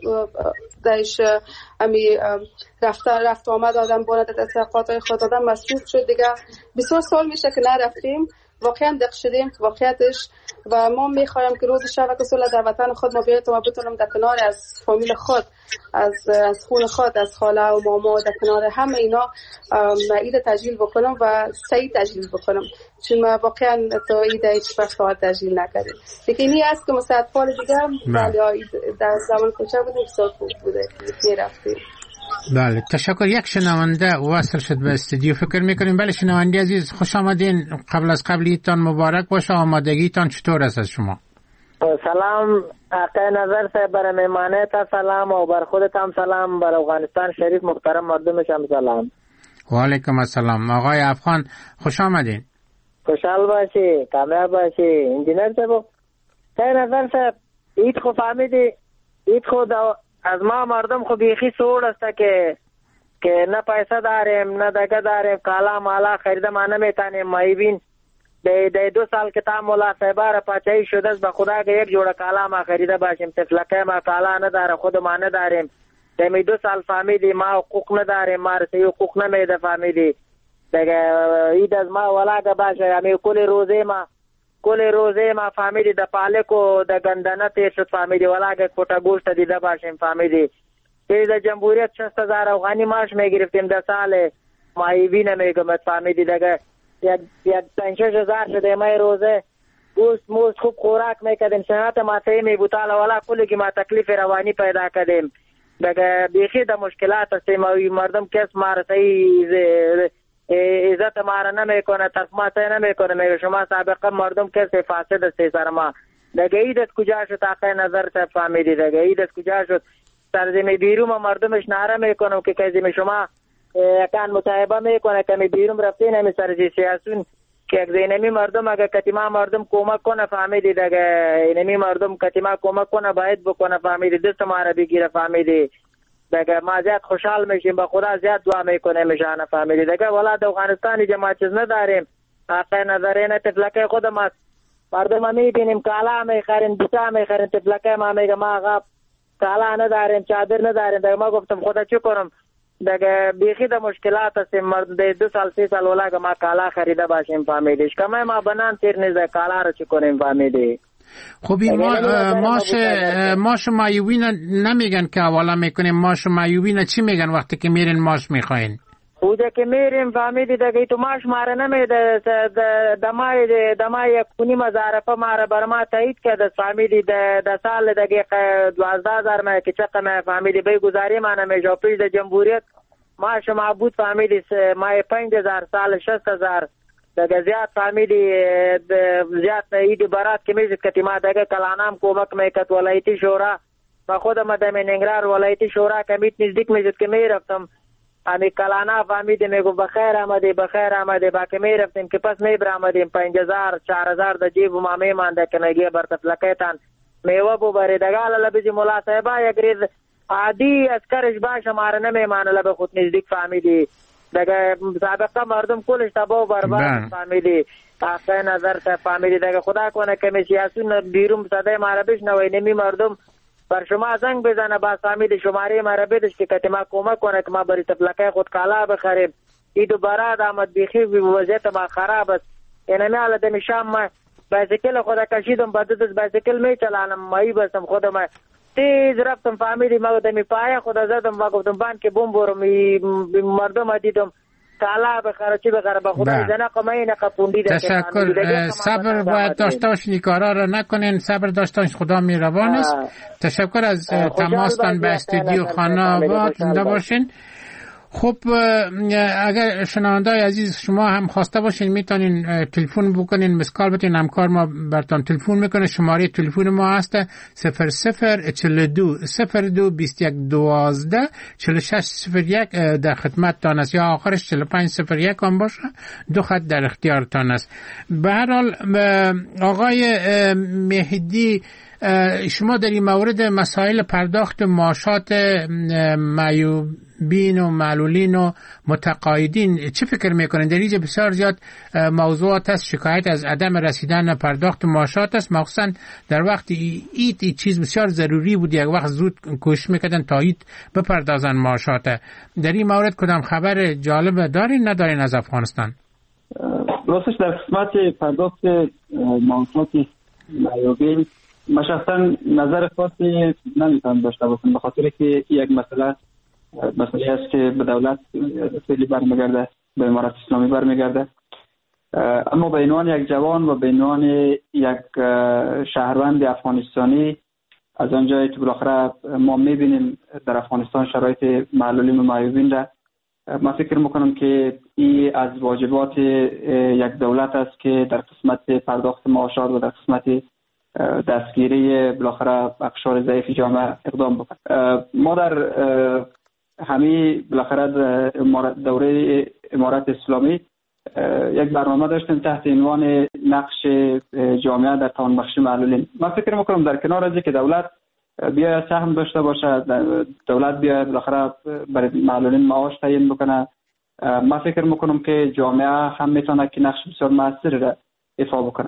درش امی رفت آمد آدم باید اتفاقات خود آدم مصروف شد دیگه. بسیار سال میشه که نرفتیم، واقعا دق شدیم تو واقعیتش و ما میخوایم که روز شب که صلح در وطن خود ما بیاییم و بتونم در کنار از فامیل خود، از خون خود، از خاله و ماما، در کنار همه اینا عید تجلیل بکنم و سعید تجلیل بکنم، چون ما واقعا تو عید هیچ وقت تجلیل نکردیم. لیکن این است که مساعد فال دیگه ولی در زمان کوچه بودیم بسیار خوب بوده میرفتیم. بله تشکر. یک شنونده وصل شد به استودیو فکر میکنیم. بله شنونده عزیز خوش آمدین. قبل از قبلیتان مبارک باشه. آمادگیتان چطور است از شما؟ سلام آقای نظر صاحب، برای مهمانیت سلام و بر خودت هم سلام، بر افغانستان شریف محترم مردمش هم سلام. و علیکم السلام. آقای افغان خوش آمدین. خوشحال باشی، کامیاب باشی. انجینر صاحب آقای نظر صاحب اید خو فهمیدی، اید خود از ما مردم خو بیخی سوڑ است که نه پیسه داریم نه دگه داریم، کالا مالا خریده ما نمیتانیم. مایبین ده 2 سال که تا مولا صاحبه را پاچایی شده است، به خدا که یک جوڑه کالا ما خریده باشیم، تفلکه ما کالا نداره، خود ما نداریم. دمی 2 سال فهمیدی ما حقوق نداریم، ما رسی حقوق نمیده فهمیدی. دیگه اید از ما ولاگه باشه، همی کل روزه ما فهمیدی ده پالک و ده گندنه تیر شد فهمیدی، ولاگه کتا گوشت دیده باشیم فهمیدی. دیگه ده جمهوریت 60,000 افغانی معاش میگرفتیم، ده سال مایوی نمیگمد فهمیدی. دیگه یک 5-6,000 شده ما روزه گوشت موست خوب خوراک میکردیم، صحت ما صحیح میبوتال ولا کلی که ما تکلیف روانی پیدا کردیم. دیگه بیخی ده مشکلات هستیم، مردم کس ما را صحیح عزت ما را نمیکنه، طرف ما صحیح نمیکنه، میگه شما سابقا مردم کسی فاسد هستی سر ما. دیگه ایدت کجا شد آقای نظر صاحب فهمیدی؟ دیگه ایدت کجا شد؟ سرزمی بیروم مردمش نعره میکنم که کزیم شما یکان مصاحبه میکنه که می بیروم رفتین همی سرزی سیاسون که یک زینمی مردم اگر کتیما مردم کمک کنه فهمیدی. دیگه اینمی مردم کتیما کمک کنه باید بکنه فهمیدی، دست ما را بگیره فهمیدی. دیگه ما زیاد خوشحال میشیم، با خدا زیاد دعا میکنه میشانه فهمیدی. دیگه والا در افغانستانی جماعت چیز نداریم آقای نظرینه، تفلکه خود ما مردم ما میبینیم کالا میخرین، بوتا میخرین، تفلکه ما میگه ما آقا کالا نداریم، چادر نداریم. دیگه ما گفتم خدا چی کنم؟ دیگه بیخی ده مشکلات هستیم، مرد 2 سال 3 سال ولا که ما کالا خریده باشیم فهمیدی. شکمه ما بنان تیر نیزه کالا رو چی کنیم فهمیدی. خب این ماش مایوبین نمیگن که حوالا میکنیم، ماش مایوبین چی میگن وقتی که میرین ماش میخواین؟ اوجه که میریم فهمیدی دیگه تو ماش ماره نمیده، دمای کنی مزارفه ماره بر ما تایید کرده فهمیدی. ده سال دیگه 12,000 ما که چقه فهمیدی بی گذاری ما نمیشه. پیش ده جمهوریت ماش معبود فهمیدی مای 5,000 سال 6,000 دیگه زیاد فهمیدی. زیاد ایدی برات که میشه کتی ما دیگه کلانام کمک میکت ولایتی شورا و خودم دم ننگرهار ولایتی شورا کمیت نزدیک میشد که میرفتم همی کلانا فهمیدی میگو بخیر آمده با که میرفتیم که پس میبرامدیم 5,000 4,000 در جیب ما میمانده که نگیه بر تفلکیتان میوه ببری. دیگه لبیزی مولا صاحبا یک ریز عادی اسکرش باشه ماره نمیمانه لب خود نزدیک فهمیدی. دیگه سابقا مردم کلش تبا و برباد فهمیدی. آقای نظر صاحب فهمیدی. دیگه خدا کنه که می سیاسون بیرون صدای ماره بشنوی نمی مردم بر شما زنگ بزنه با فهمیدی شماره ماره بدش که کتی ما کمک کنه که ما بری تفلکه خود کالا بخریم. ایدو براد آمد بیخی وضعیت ما خراب است. اینمی حالا دمی شام ما بایسیکل خدا کشیدم با دست بایسیکل می چلانم مایی بستم خودم تیز رفتم فهمیدی. ما دمی پایه خدا زدم و گفتم بان که بوم برم مردم دیدم کالا بخره چی بخره با خدا زنق ما اینه قپوندی. تشکر. صبر باید داشته باشین، کارا را نکنین، صبر داشته باشین، خدا مهربان است. تشکر از تماستان به استودیو خانه آباد زنده باشین. خب اگر شنوندای عزیز شما هم خواسته باشین میتونین تلفن بکنین، مسکال بتین، همکار ما براتون تلفن میکنه. شماره تلفن ما هست 0042 02 21 12 4601 در خدمتتان است، یا آخرش 4501 هم باشه، 2 خط در اختیارتان است. به هر حال آقای مهدی شما در این مورد مسائل پرداخت معاشات معیوبین و معلولین و متقاعدین چه فکر میکنین؟ در اینجا بسیار زیاد موضوعات است، شکایت از عدم رسیدن پرداخت معاشات است، مخصوصا در وقتی این چیز بسیار ضروری بود، یک وقت زود کوشش میکردن تا ایت بپردازن معاشات. در این مورد کدام خبر جالب دارین ندارین از افغانستان؟ راستش در قسمت پرداخت معاشات معیوبین من شخصا نظر خاصی نمیتونم داشته باشم، به خاطر که یک مسئله است که به دولت خیلی برمیگرده، به امارت اسلامی برمیگرده. اما به عنوان یک جوان و به عنوان یک شهروند افغانستانی از آنجایی که بالاخره ما میبینیم در افغانستان شرایط معلولین و معیوبین را، من فکر میکنم که این از واجبات یک دولت است که در قسمت پرداخت معاشات و در قسمت دستگیری بالاخره اقشار ضعیف جامعه اقدام بکنه. ما در همین بالاخره دوره امارت اسلامی یک برنامه داشتیم تحت عنوان نقش جامعه در توانبخشی معلولین. من فکر میکنم در کنار از که دولت بیاید سهم داشته باشه، دولت بیاید بالاخره برای معلولین معاش تعیین بکنه، من فکر میکنم که جامعه هم میتونه که نقش بسیار موثری را ایفا بکنه.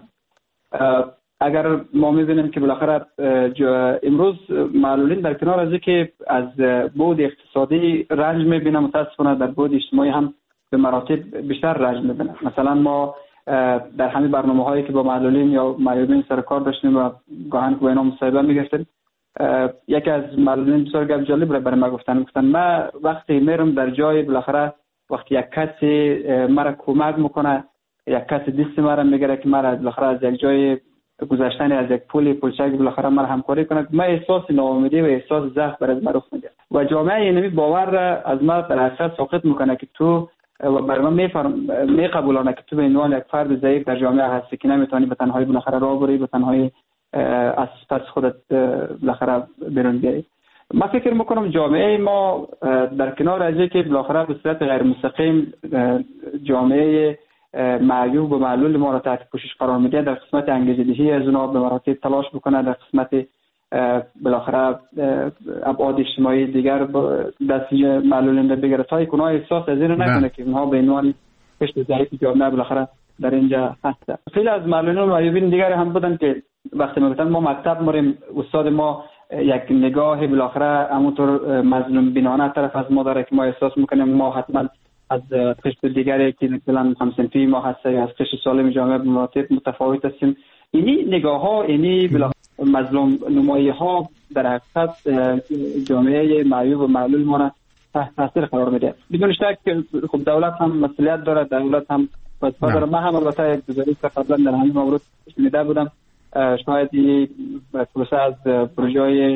اگر ما میبینیم که بالاخره امروز معلولین در کنار از که از بعد اقتصادی رنج میبینه، متاسفانه در بعد اجتماعی هم به مراتب بیشتر رنج میبینه. مثلا ما در همین برنامه هایی که با معلولین یا معیوبین سر کار داشتیم و گاهن که با اینا مصاحبه میگرفتیم، یکی از معلولین بسیار گپ جالب را برای ما گفتن من وقتی میرم در جای بالاخره وقتی یک کسی مرا کمک میکنه، یک کسی دست مرا میگیره که مرا بالاخره از یک جای گذشتن از یک پولچک بالاخره مرا همکاری کنه، من احساس ناامیدی و احساس ضعف برای من رخ میده و جامعه اینمی باور را از ما در اصل ساقط میکنه که تو برای من میقبولانه که تو به عنوان یک فرد ضعیف در جامعه هستی که نمیتونی به تنهایی بالاخره راه بری، به تنهایی از پس خودت بالاخره بیرون بیایی. من فکر میکنم جامعه ما در کنار از اینکه بالاخره به صورت غیر مستقیم جامعه معیوب و معلول ما را تحت پوشش قرار میده، در قسمت انگیزه‌دهی از اونها به مراتب تلاش بکنه، در قسمت بالاخره ابعاد اجتماعی دیگر دست معلولین را بگیره تا اونها احساس از این نکنه که اونها به عنوان قشر ضعیف جامعه بالاخره در اینجا هست. خیلی از معلولین و معیوبین دیگر هم بودن که وقتی میگفتن ما مکتب میریم، استاد ما یک نگاه بالاخره همونطور مظلوم بینانه طرف از ما داره که ما احساس میکنیم ما حتما از قشر دیگری که مثلا همسنفی ما هستیم، از قشر سالم جامعه به مراتب متفاوت هستیم. اینی نگاه ها، اینی مظلوم نمایی ها در حقیقت جامعه معیوب و معلول ما را تحت تاثیر قرار میده. بدون شک خب دولت هم مسئولیت داره، دولت هم وظیفه داره. من هم البته یک گزارش قبلا در همین مورد شنیده بودم، شاید این پروسه از پروژه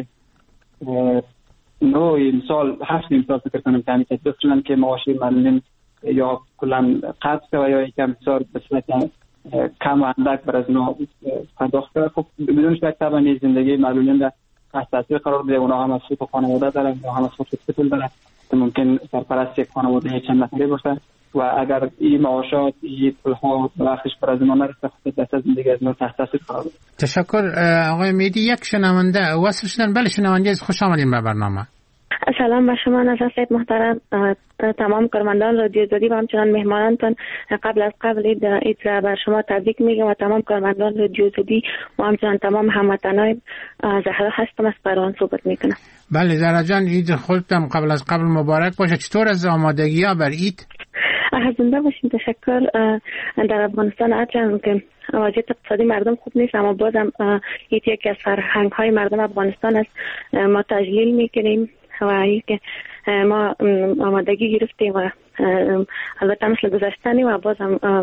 نو امسال 7 امسال فکر کنم که همین تطبیق شدن که معاش معلولین یا کلا قطع و یا یکم بسیار به صورت کم و اندک بر از اونها پرداخت کرده. خب بدون شک طبعا زندگی معلولین در تحت تاثیر قرار بده. اونا هم از سوت خانواده دارن، اونا هم از سوت پول دارن که ممکن سرپرست یک خانواده چند نفره باشه و اگر این معاشات این پولها بخشش بر از اونها نرسه خب زندگی از اونها تحت تاثیر قرار بده. تشکر آقای میدی. یک شنونده وصل شدن. بله شنونده، خوش آمدین به برنامه. سلام به شما نظر سید محترم، تمام کارمندان رادیو زدی و همچنان مهمانانتان. قبل از قبل اید بر شما تبریک میگم و تمام کارمندان رادیو زدی و همچنان تمام هموطنان. زهرا هستم از قرآن صحبت میکنم. بله زهرا جان، عید خودتم قبل از قبل مبارک باشه. چطور از آمادگی ها بر عید؟ زنده باشین. تشکر. در افغانستان هرچند که وضعیت اقتصادی مردم خوب نیست اما بازم یکی از فرهنگ های مردم افغانستان است. ما تجلیل میکنیم و اینکه ما آمادگی گرفتیم و البته مثل گذشتنی و باز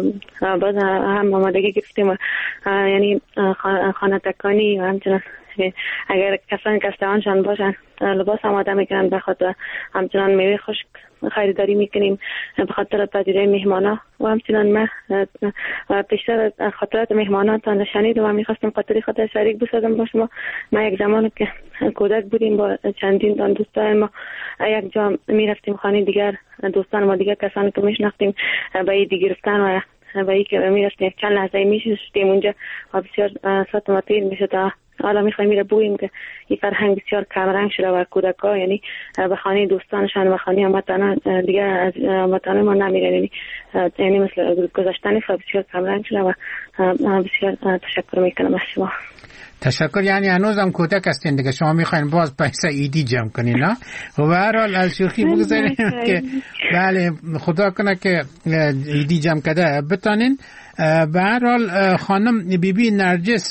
هم آمادگی گرفتیم و یعنی خانه تکانی و همچنان اگر کسانی که استوانشان باشن لباس آماده میکنن بخاطر همچنان میوه خشک خریداری میکنیم به خاطر پذیرای مهمانا و همچنان ما پیشتر خاطرات مهمانانتان شنیدم و میخواستم خاطر شریک بسازم با شما. ما یک زمان که کودک بودیم با چندین دوستان ما یک جا میرفتیم خانه دیگر دوستان ما دیگر کسانی که میشناختیم به ایدی گرفتن و به ای که میرفتیم چند لحظه میشستیم اونجا و بسیار ساعت ما تیر میشد. حالا میخوایم میره بوییم که این فرهنگ بسیار کمرنگ شده و کودکا یعنی به خانه دوستانشان و خانه هموطنان دیگه از هموطنان ما نمیرن، یعنی مثل گذشتن بسیار کمرنگ شده و بسیار تشکر میکنم از شما. تشکر. یعنی هنوز هم کودک هستین دیگه، شما میخواین باز پیسه ایدی جمع کنین نه؟ و به هر حال از شوخی بگذاریم که بله خدا کنه که ایدی جمع کرده بتانین. به هر حال خانم بیبی نرجس،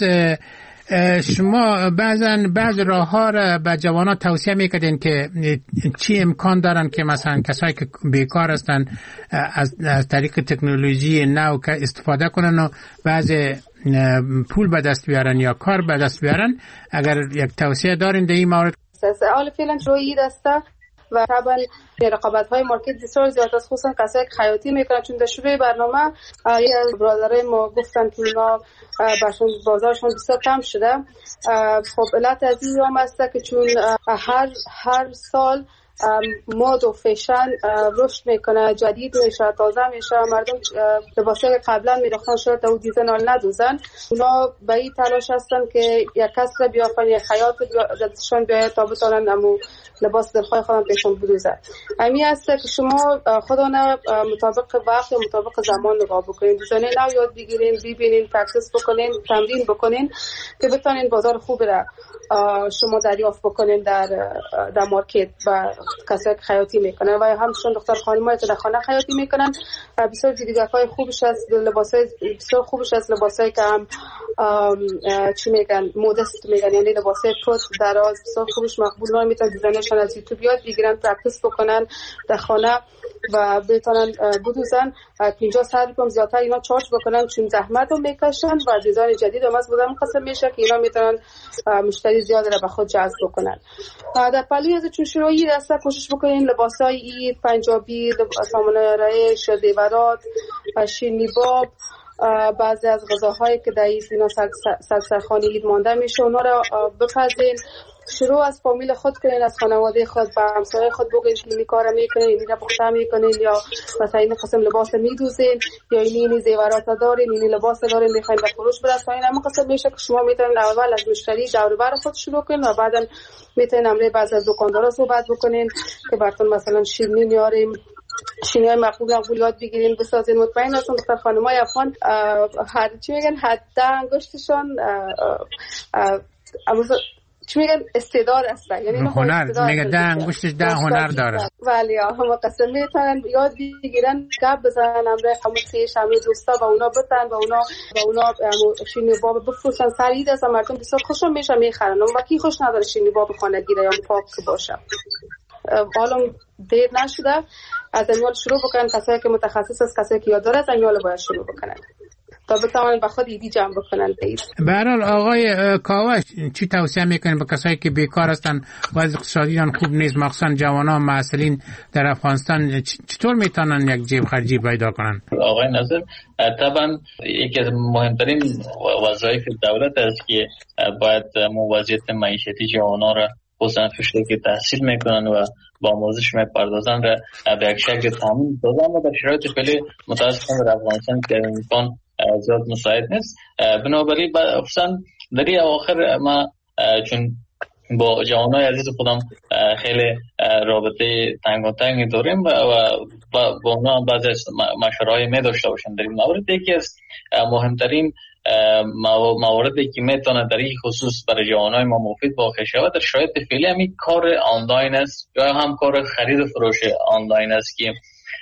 شما بعض راه ها را به جوانان توصیه میکردین که چی امکان دارن که مثلا کسایی که بیکار هستن از طریق تکنولوژی نو استفاده کنن و بعض پول به دست بیارن یا کار به دست بیارن، اگر یک توصیه دارین در این مورد؟ حال فعلا روی دسته و طبعا رقابت‌های مارکت بسیار زیاد است، خصوصا کسایی که خیاطی میکنن، چون در شروع برنامه یه از برادرای ما گفتن که اونا بازارشون بسیار کم شده. خب علت از این هم است که چون هر سال مد و فیشن رشد میکنه، جدید میشه، تازه میشه. مردم لباسایی که قبلا می‌دوختن شاید تا اون دیزاین حال ندوزن، اونا به این تلاش هستن که یک کسب بیافن، یک خیاط دستشون بیاید تا بتونن امو لباس دلخواه خودم پیشون بدوزن. همین است که شما خودانه مطابق وقت و مطابق زمان نگاه بکنین، دیزاین نو یاد بگیرین، ببینین، پرکتیس بکنین، تمرین بکنین که بتونین بازار خوب را شما دریافت بکنین در مارکت. و کسایی که خیاطی میکنن و همچنین دختر خانمایی که در خانه خیاطی میکنن، بسیار دیدگاه‌های خوبش است، لباسای بسیار خوبش است، لباسایی که هم چی میگن مودست میگن، یعنی لباسای پوت دراز بسیار خوبش مقبول میتونن دیزاینشون از یوتیوب یاد بگیرن، پرکتیس بکنن در خانه و بتونن بدوزن. 50 روپیه زیادتر اینا چارج بکنن چون زحمت رو میکشن و دیزاین جدید هم از بودن قسم میشه که اینا میتونن مشتری زیاد رو به خود جذب بکنن. در پلوی از چون شروعی دسته کوشش بکنین لباسای عید، پنجابی، سامان رایش، دیورات، شیرینی باب، بعضی از غذاهایی که در اینا سرخانه عید مانده میشه اونا رو بپزین. شروع از فامیل خود کنین، از خانواده خود و همسایه خود بگین که این کار میکنین، این پخته میکنین، یا مثلا این قسم لباس میدوزین، یا این زیورات دارین، این لباس دارین میخواین به فروش برسونین. اما قسم میشه که شما میتونین اول از مشتری دور و بر خود شروع کنین و بعدا میتونین امروز بعضی از دکاندارا صحبت بکنین که براتون مثلا شیرینی میاریم، شیرینی مقبول یاد بگیرین، بسازین. مطمئن هستم دختر خانمای افغان هر چی میگن حد انگشتشان چی میگن استعداد هستن، یعنی هنر میگه ده انگشتش ده هنر داره. ولی هم قسم میتونن یاد بگیرن، گپ بزنن، امره خموشیش همه دوستا و اونا بتن و اونا شیرینی باب بفروشن. سرید است، مردم بسیار خوشم میشن میخرن. اما کی خوش نداره شیرینی باب خانه گیره یا پاک باشه. حالا دیر نشده، از امیال شروع بکنن. کسایی که متخصص است، کسایی که یاد داره، از امیال باید شروع بکنن تا بتوانن به خود ایدی جمع بکنن. به هر حال آقای کاوش چی توصیه میکنین به کسایی که بیکار هستن و از اقتصادیشان خوب نیست، مخصوصا جوانان معسلین در افغانستان، چطور میتونن یک جیب خرجی پیدا کنن؟ آقای ناظر، طبعا یکی از مهمترین وظایف دولت است که باید وضعیت معیشتی جوانان را خصوصا کشوری که تحصیل میکنن و با آموزش میپردازن را به یک شکل تامین دادن و در شرایط فعلی متاسفانه در افغانستان که امکان زیاد مساعد نیست. بنابراین خصوصا در این اواخر ما چون با جوانای عزیز خودم خیلی رابطه تنگاتنگی داریم و با اونا بعضی از مشوره‌های می داشته باشیم در این مورد. یکی از مهمترین مواردی که میتونه در این خصوص برای جوانای ما مفید واقع شود در شرایط فعلی همین کار آنلاین است یا هم کار خرید و فروش آنلاین است که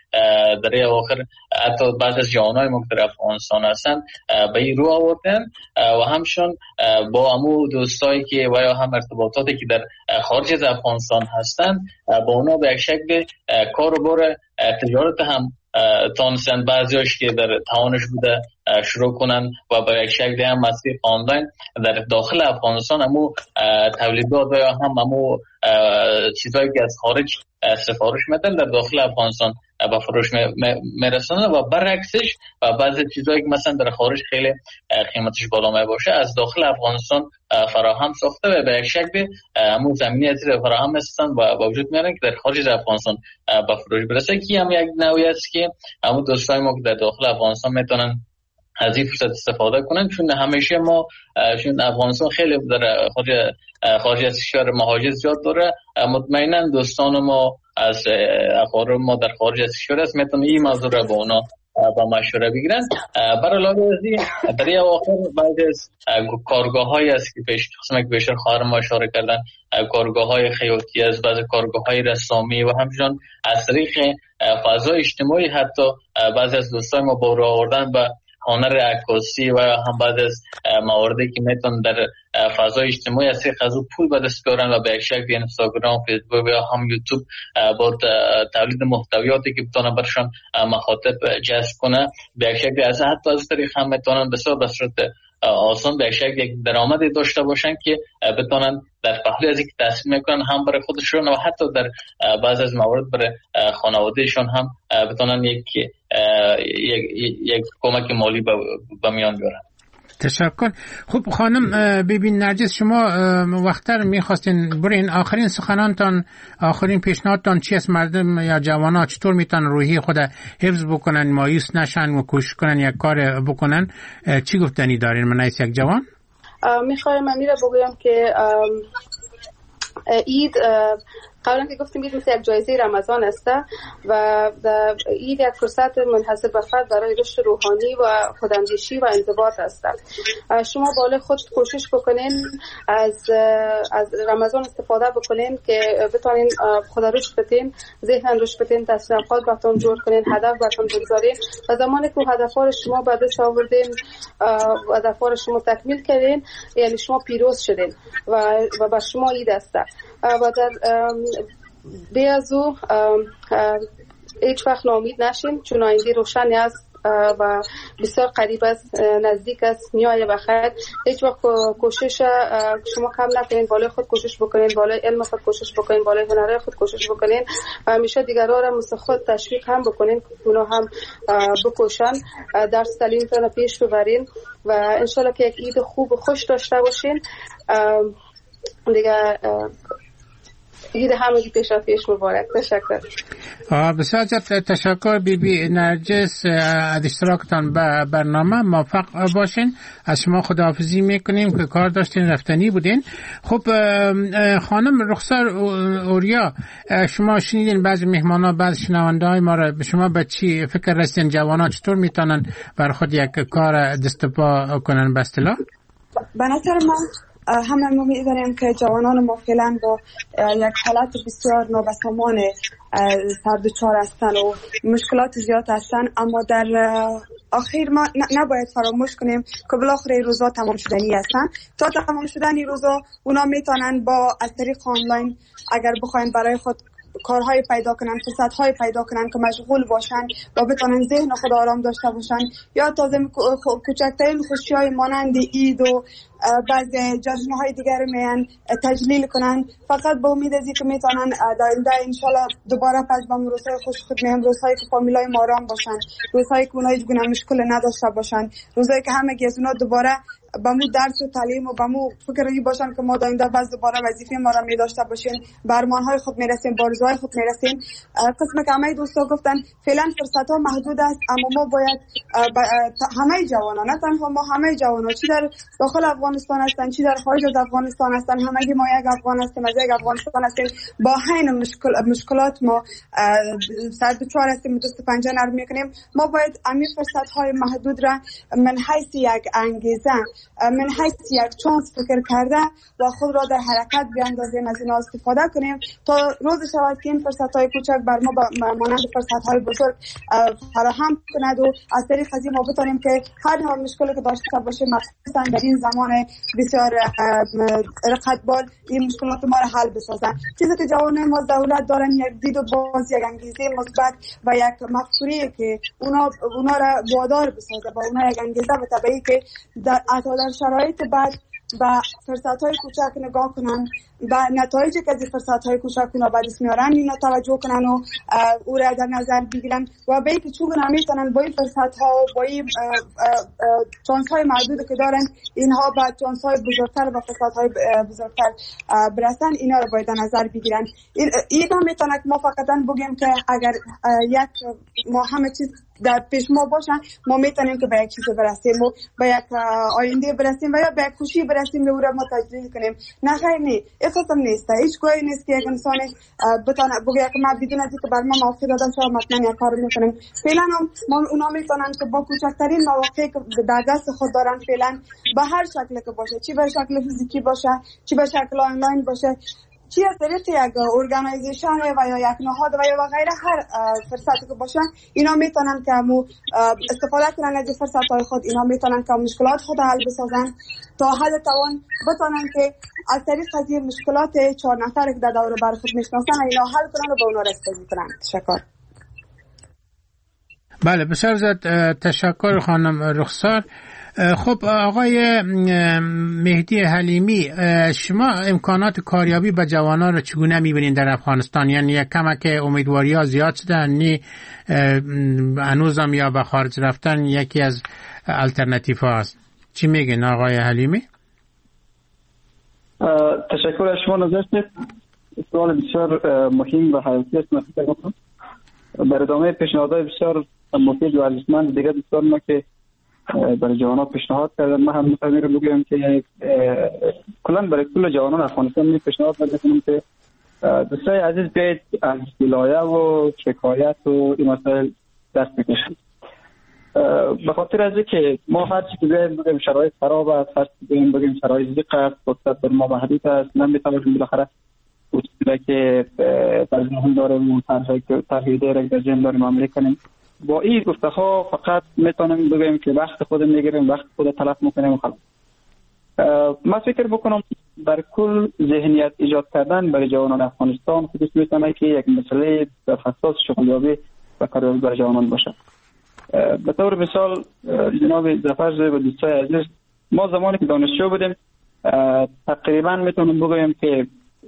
در این اواخر حتی بعض از جوانای ما که در افغانستان هستن به این رو آوردن و همشون با امو دوستایی که و یا هم ارتباطاتی که در خارج از افغانستان هستن با اونا به یک شکل کار و بار تجارت هم تانستن، بعضیاش که در توانش بوده شروع کنن و به یک شکل هم مسیر آنلاین در داخل افغانستان همو تولیدات و یا هم همو چیزایی که از خارج سفارش میدن در داخل افغانستان به فروش میرسونن و برعکسش و بعضی چیزایی که مثلا در خارج خیلی قیمتش بالا می باشه از داخل افغانستان فراهم ساخته و به یک شکل همون زمینی فراهم هستن و وجود میارن که در خارج از افغانستان به فروش برسه که هم یک نوعی است که همون دوستای ما که در داخل افغانستان میتونن از این فرصت استفاده کنن، چون همیشه ما چون افغانستان خیلی در خارج از کشور مهاجر زیاد داره، مطمئنا دوستان ما از اقارب ما در خارج از کشور است میتونن این موضوع را با اونا با مشوره بگیرن. برای علاوه از این در این اواخر بعضی از کارگاه‌هایی است که قسمت بیشتر خواهر ما اشاره کردن، کارگاه‌های خیاطی است، بعضی کارگاه‌های رسامی و همچنین از طریق فضای اجتماعی حتی بعضی از دوستان ما با راه آوردن به هنر عکاسی و هم بعد از مواردی که میتون در فضای اجتماعی از خزو پول به دست بیارن و به یک شکل اینستاگرام، فیسبوک یا هم یوتیوب با تولید محتویاتی که بتونن برشان مخاطب جذب کنه به یک شکل از حتی از طریق هم میتونن بسیار به صورت آسان به شکل یک درآمدی داشته باشن که بتونن در پهلو از اینکه تصمیم میکنن هم برای خودشون و حتی در بعض از موارد برای خانوادهشون هم بتونن یک کمک مالی به میان بیارن. تشکر. خب خانم ببین نرجس، شما وقتر میخواستین برین آخرین سخنانتان، آخرین پیشنهادتان چی است؟ مردم یا جوانان چطور میتونن روحی خود حفظ بکنن، مایوس نشن و کوشش کنن یک کار بکنن؟ چی گفتنی دارین من از یک جوان؟ میخوایم من میره بگویم که عید قبلا که گفتیم عید مثل یک جایزه رمضان است و عید یک فرصت منحصر به فرد برای رشد روحانی و خوداندیشی و انضباط است. شما بالای خود کوشش بکنین از رمضان استفاده بکنین که بتونین خدا رشد بدین، ذهن رشد بدین، تصمیمات براتون جور کنین، هدف براتون بگذارین و زمانی که هدف‌ها شما به دست آوردین و هدف‌ها شما تکمیل کردین، یعنی شما پیروز شدین و به شما عید است. و در بیازو هیچ وقت ناامید نشین، چون آینده روشنی است و بسیار قریب است، نزدیک است، میایه بخیر. هیچ وقت کوشش شما کم نکنین، بالای خود کوشش بکنین، بالای علم خود کوشش بکنین، بالای هنرهای خود کوشش بکنین و همیشه دیگران را مثل خود تشویق هم بکنین، اونا هم بکوشن، درس تعلیمتون پیش ببرین و انشالله که یک عید خوب و خوش داشته باشین. دیگه عید همگی پیش مبارک. تشکر. بسیار تشکر بی نرجس از اشتراکتان به برنامه. موفق باشین. از شما خداحافظی میکنیم که کار داشتین، رفتنی بودین. خب خانم رخسار اوریا، شما شنیدین بعضی مهمانا، بعض شنونده های ما را، شما به چی فکر رسیدین؟ جوانان چطور میتونن بر خود یک کار دست پا کنن به اصطلاح؟ به نظر من همه ما می‌دانیم که جوانان ما فعلا با یک حالت بسیار نابسامان سردوچار هستند و مشکلات زیاد هستند، اما در آخر ما نباید فراموش کنیم که بالاخره روزا تمام شدنی هستند. تا تمام شدن این روزا اونا میتونن با از طریق آنلاین اگر بخواین برای خود کارهای پیدا کنن، فرصت‌های پیدا کنن که مشغول باشن و بتونن ذهن خود آرام داشته باشن، یا تازه کوچکترین خوشی‌های مانند عید و بعض جشن‌های دیگر میان تجلیل کنن، فقط با امید از اینکه میتونن در آینده انشالله دوباره پس با روزهای خوش خود میان، روزهایی که فامیلای ما آرام باشن، روزهایی که اونها هیچ گونه مشکل نداشته باشن، روزهایی که همگی از اونها دوباره با مو درس و تعلیم و با مو فکری باشن که ما داینده باز دوباره وظیفه ما را می داشته باشیم، به ارمان‌های خود میرسیم، با آرزوهای خود میرسیم. قسم که همه دوستا گفتن فعلا فرصت‌ها محدود است، اما ما باید همه جوانان، نه تنها ما، همه جوانان چی در داخل افغانستان هستن چی در خارج از افغانستان هستن، همگی ما یک افغان هستیم، از یک افغانستان هستیم، با همین مشکلات ما سر دچار هستیم، دست پنجه نرم میکنیم. ما باید همین فرصت‌های محدود را من حیث یک انگیزه، من حیث یک چانس فکر کرده و خود را در حرکت بیاندازیم، از اینا استفاده کنیم تا روز شود که این فرصت‌های کوچک بر ما مانند فرصت‌های بزرگ فراهم کند و از طریق از این ما بتونیم که هر نوع مشکلی که داشته باشیم، مخصوصا در این زمان بسیار رقتبال، این مشکلات ما را حل بسازن. چیزی که جوانان ما دولت دارن یک دید و باز، یک انگیزه مثبت و یک مفکوری که اونا را وادار بسازه، با اونا یک انگیزه و طبیعی که در شرایط بعد و فرصت‌های کوچک نگاه کنن و نتایجی که از فرصت‌های کوچک اونا بعد میارن اینا توجه کنن و او را در نظر بگیرن و به اینکه چون نمیتونن با این فرصت‌ها و با این چانس‌های محدودی که دارن اینها با چانس‌های بزرگتر و فرصت‌های بزرگتر برسن، اینا رو باید در نظر بگیرن. این هم میتونه که ما فقط بگیم که اگر یک ما همه چیز در پیش ما باشن، ما میتونیم که به یک چیز برسیم و به یک آینده برسیم و یا به یک خوشی برسیم و او را ما تجلیل کنیم. نه خیر نه، اصلا نیست. هیچ گویی نیست که یک انسان بتونه بگه که ما بدون از اینکه بر ما موافقه دادن شما مطمئن یک کار میکنیم. فعلا ما اونا میتونن که با کوچکترین مواقعی که در دست خود دارن فعلا به هر شکلی که باشه، چی به شکل فیزیکی باشه، چی به شکل آنلاین باشه، چی از طریق یک ارگانایزیشن و یا یک نهاد و یا غیره، هر فرصتی که باشن اینا میتونن که استفاده کنن از فرصت‌های خود، اینا میتونن که مشکلات خود حل بسازن تا حد توان بتونن که از طریق از این مشکلات 4 نفر که در دور بر خود میشناسن اینا حل کنن و به اونا رسیدگی کنن. تشکر. بله بسیار زیاد تشکر خانم رخسار. خب آقای مهدی حلیمی، شما امکانات کاریابی به جوانان را چگونه می‌بینید در افغانستان؟ یعنی یک کمک امیدواری ها زیاد شده، نی هنوزم یا به خارج رفتن یکی از الटरनेटिव ها است. چی میگین آقای حلیمی؟ تشکر از شما نظرت. سوال بسیار مهم و حیاتی است. من فکر می‌کنم برای ادامه پیشنهادهای بسیار مفید و ارزشمند دیگه دوستان ما که برای جوانان پیشنهاد کردن، من هم می‌خوام رو بگم که کلا برای کل جوانان افغانستان می پیشنهاد می‌کنم که دوستای عزیز بیاید از ولایه و شکایت و این مسائل دست بکشید. به خاطر از اینکه ما هر چی بگیم شرایط خراب است، هر چی بگیم شرایط ضیق است، فرصت بر ما محدود است، نمی‌توانیم بالاخره اصولی که برنامه داریم و طرح دیگر در ذهن داریم عملی کنیم. با این گفته‌ها فقط میتونیم بگیم که وقت خود میگیریم، وقت خود تلف میکنیم و خلاص. من فکر بکنم در کل ذهنیت ایجاد کردن برای جوانان افغانستان خودش میتونه که یک مسئله در حساس شغلیابی و کاریابی برای جوانان باشه. به طور مثال جناب ظفر و دوستای عزیز، ما زمانی که دانشجو بودیم تقریبا میتونم بگویم که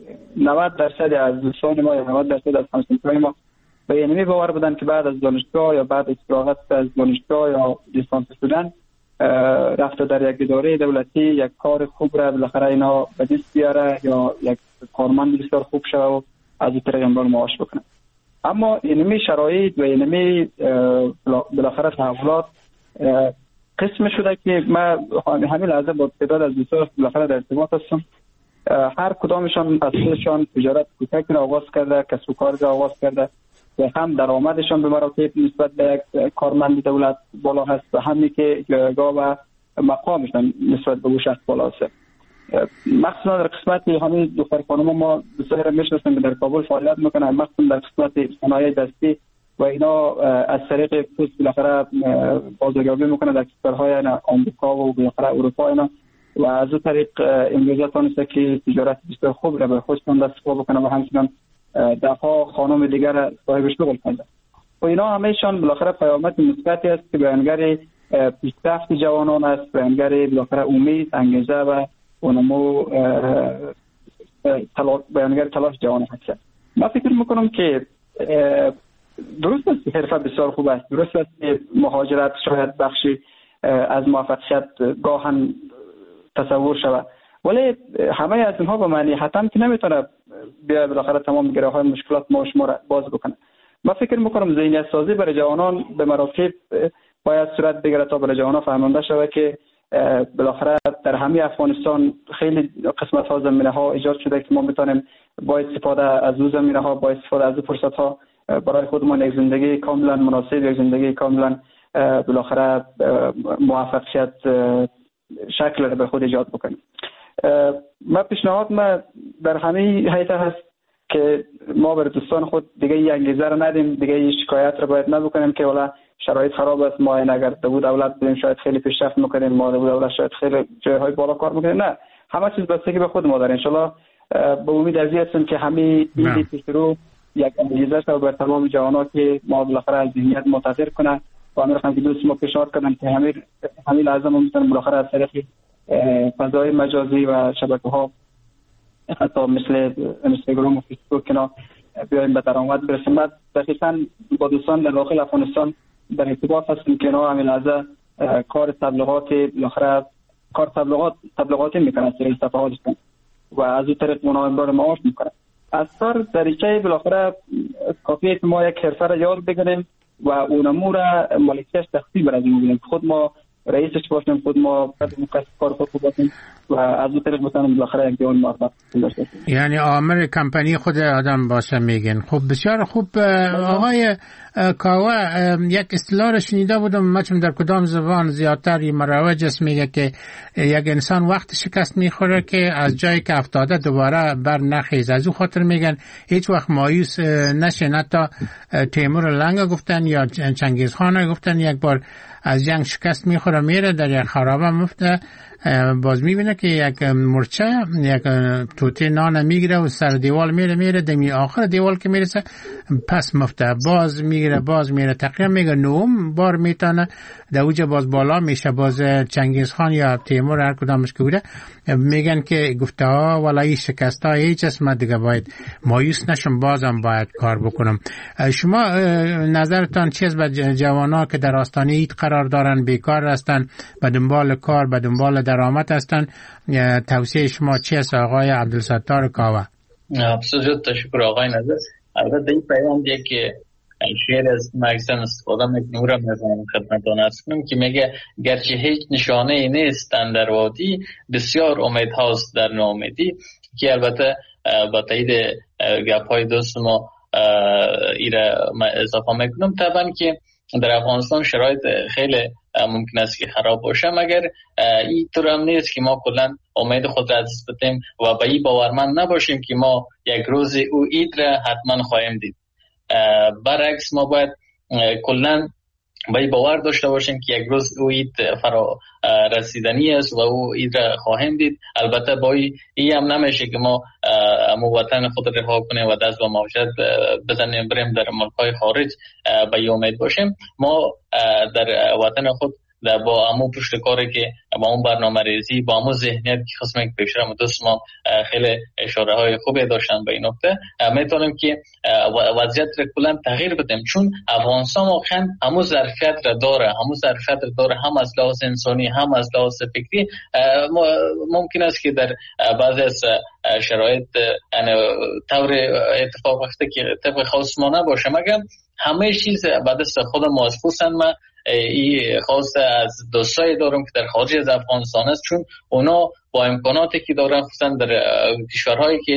90% از دوستان ما یا 90% از همسایه‌های ما به اینمی باور بودن که بعد از دانشگاه یا بعد از فراغت از دانشگاه یا لیسانس شدن رفت در یک اداره دولتی یک کار خوب را بالاخره اینا به دست بیاره یا یک کارمند بسیار خوب شده و از این طریق امرار معاش بکنه. اما اینمی شرایط و اینمی بالاخره تحولات قسم شده که ما همین لحظه با تعداد از دوستان بالاخره در ارتباط هستم. هر کدامشان از خودشان تجارت کوچک را آغاز کرده، کسب و کار را آغاز کرده و هم درآمدشان به مراتب نسبت به یک کارمند دولت بالا هست و همین که جایگاه و مقامشان نسبت به شخص بالا است. مخصوصا در قسمت همین دختر خانم ما دوستای را میشناسیم که در کابل فعالیت میکنن، مخصوصا در قسمت صنایع دستی و اینا از طریق پست بالاخره بازاریابی میکنه در کشورهای آمریکا و بالاخره اروپا اینا و از اون طریق امروزه تانسته که تجارت بسیار خوب را به خودشان دست پا بکنه و همچنان دفعه خانم دیگر صاحب شغل کنه و اینا همهشان بالاخره پیامد مثبتی است که بیانگر پیشرفت جوانان است، بیانگر بالاخره امید، انگیزه و نمو بیانگر تلاش جوانان هست. من فکر میکنم که درست است حرفه بسیار خوب است، درست است که مهاجرت شاید بخشی از موفقیت گاهن تصور شود، ولی همه از اینها به معنی حتما که نمیتونه بیا بالاخره تمام گره‌های مشکلات ما شما را باز بکنه. من فکر میکنم ذهنیت سازی برای جوانان به مراتب باید صورت بگیره تا برای جوانان فهمانده شود که بالاخره در همه افغانستان خیلی قسمت ها زمینه ها ایجاد شده که ما میتونیم با استفاده از اون زمینه ها، با استفاده از فرصت ها برای خودمان یک زندگی کاملا مناسب، یک زندگی کاملا بالاخره موفقیت شکل را به خود ایجاد بکنیم. من پیشنهاد در همه حیث هست که ما برای دوستان خود دیگه این انگیزه را ندیم، دیگه این شکایت را باید نبکنیم که والا شرایط خراب است، ما این اگر بود دولت بودیم شاید خیلی پیشرفت میکنیم، ما بود دولت شاید خیلی جایهای بالا کار میکنیم. نه، همه چیز بستگی به خود ما داره. انشالله به امید از این هستیم که همه این پیش رو یک انگیزه است و بر تمام جوانان که ما بالاخره از ذهنیت متاثر کنه و امیر خان که دوست ما پیشنهاد کردن که همین لازم میتونن بالاخره از طریق فضای مجازی و شبکه‌ها حتی مثل اینستاگرام و فیسبوک اینا بیایم به درآمد برسیم. بعد دقیقاً با دوستان در داخل افغانستان در ارتباط هستیم که اینا همین لحظه کار تبلیغات بالاخره کار تبلیغاتی میکنن از طریق صفحاتشون و از اون طریق اونا امرار معاش میکنن. از سر دریچه بالاخره کافیه که ما یک حرفه را یاد بگیریم و اونمو را مالکیتش تخصیص برازیم بگیریم، خود ما رئیسش باشیم، خود ما کار خود باشیم و از اون طریق بتونیم بالاخره یک جوان موفق داشته باشیم. یعنی عامل کمپانی خود آدم باشه میگن. خب بسیار خوب. آقای کاوه، یک اصطلاح را شنیده بودم، من چون در کدام زبان زیادتر مروج است، میگه که یک انسان وقت شکست میخوره که از جایی که افتاده دوباره بر نخیز. از اون خاطر میگن هیچ وقت مایوس نشه. تا تیمور لنگ گفتن یا چنگیز خان گفتن یک بار از جنگ شکست میخوره میره در یک خرابه مفته باز میبینه که یک مرچه یک توته نان میگیره و سر دیوال میره دمی آخر دیوال که میرسه پس مفته باز میره تقریبا میگه نوم بار میتونه در اوجه باز بالا میشه. باز چنگیز خان یا تیمور هر کدامش که بوده میگن که گفته ها ولایی شکست ها هیچ اسم دیگه باید مایوس نشم، بازم باید کار بکنم. شما نظرتان چیز به جوانان که در آستانه اید قرار دارن، بیکار هستن، به دنبال کار به دنبال درآمد هستن، توصیه شما چیست آقای عبدالستار کاوه؟ بسیار تشکر آقای نظر. البته این پیام دیگه که شعر از مکسن استفاده میکنم را میزنم خدمتان ارز کنم که میگه گرچه هیچ نشانه ای نیست در وادی، بسیار امید هاست در ناامیدی، که البته با تایید گپ های دوست ما ایره اضافه میکنم. طبعا که در افغانستان شرایط خیلی ممکن است که خراب باشه، مگر این طور هم نیست که ما کلا امید خود را دست بدیم و به این باورمند نباشیم که ما یک روز او عید را حتما خواهیم دید. برعکس ما باید کلا به این باور داشته باشیم که یک روز او عید فرا رسیدنی است و او عید را خواهیم دید. البته با این هم نمیشه که ما وطن خود رها کنیم و دست به مهاجرت بزنیم بریم در ملک‌های خارج به این امید باشیم. ما در وطن خود با امو پشت کاری که با اون برنامه ریزی، با امو ذهنیت که خصوصا که پیشرم دوست ما خیلی اشاره های خوبی داشتن به این نکته، میتونیم که وضعیت را کلا تغییر بدیم، چون افغانستان واقعا همو ظرفیت را داره، هم از لحاظ انسانی هم از لحاظ فکری. ممکن است که در بعضی از شرایط طور اتفاق وقتی که طبق خاص ما نباشه، مگر همه چیز به دست خود ما است. خصوصا من این خواسته از دوستایی دارم که در خارج از افغانستان است، چون اونا با امکاناتی که دارن، خصوصا در کشورهایی که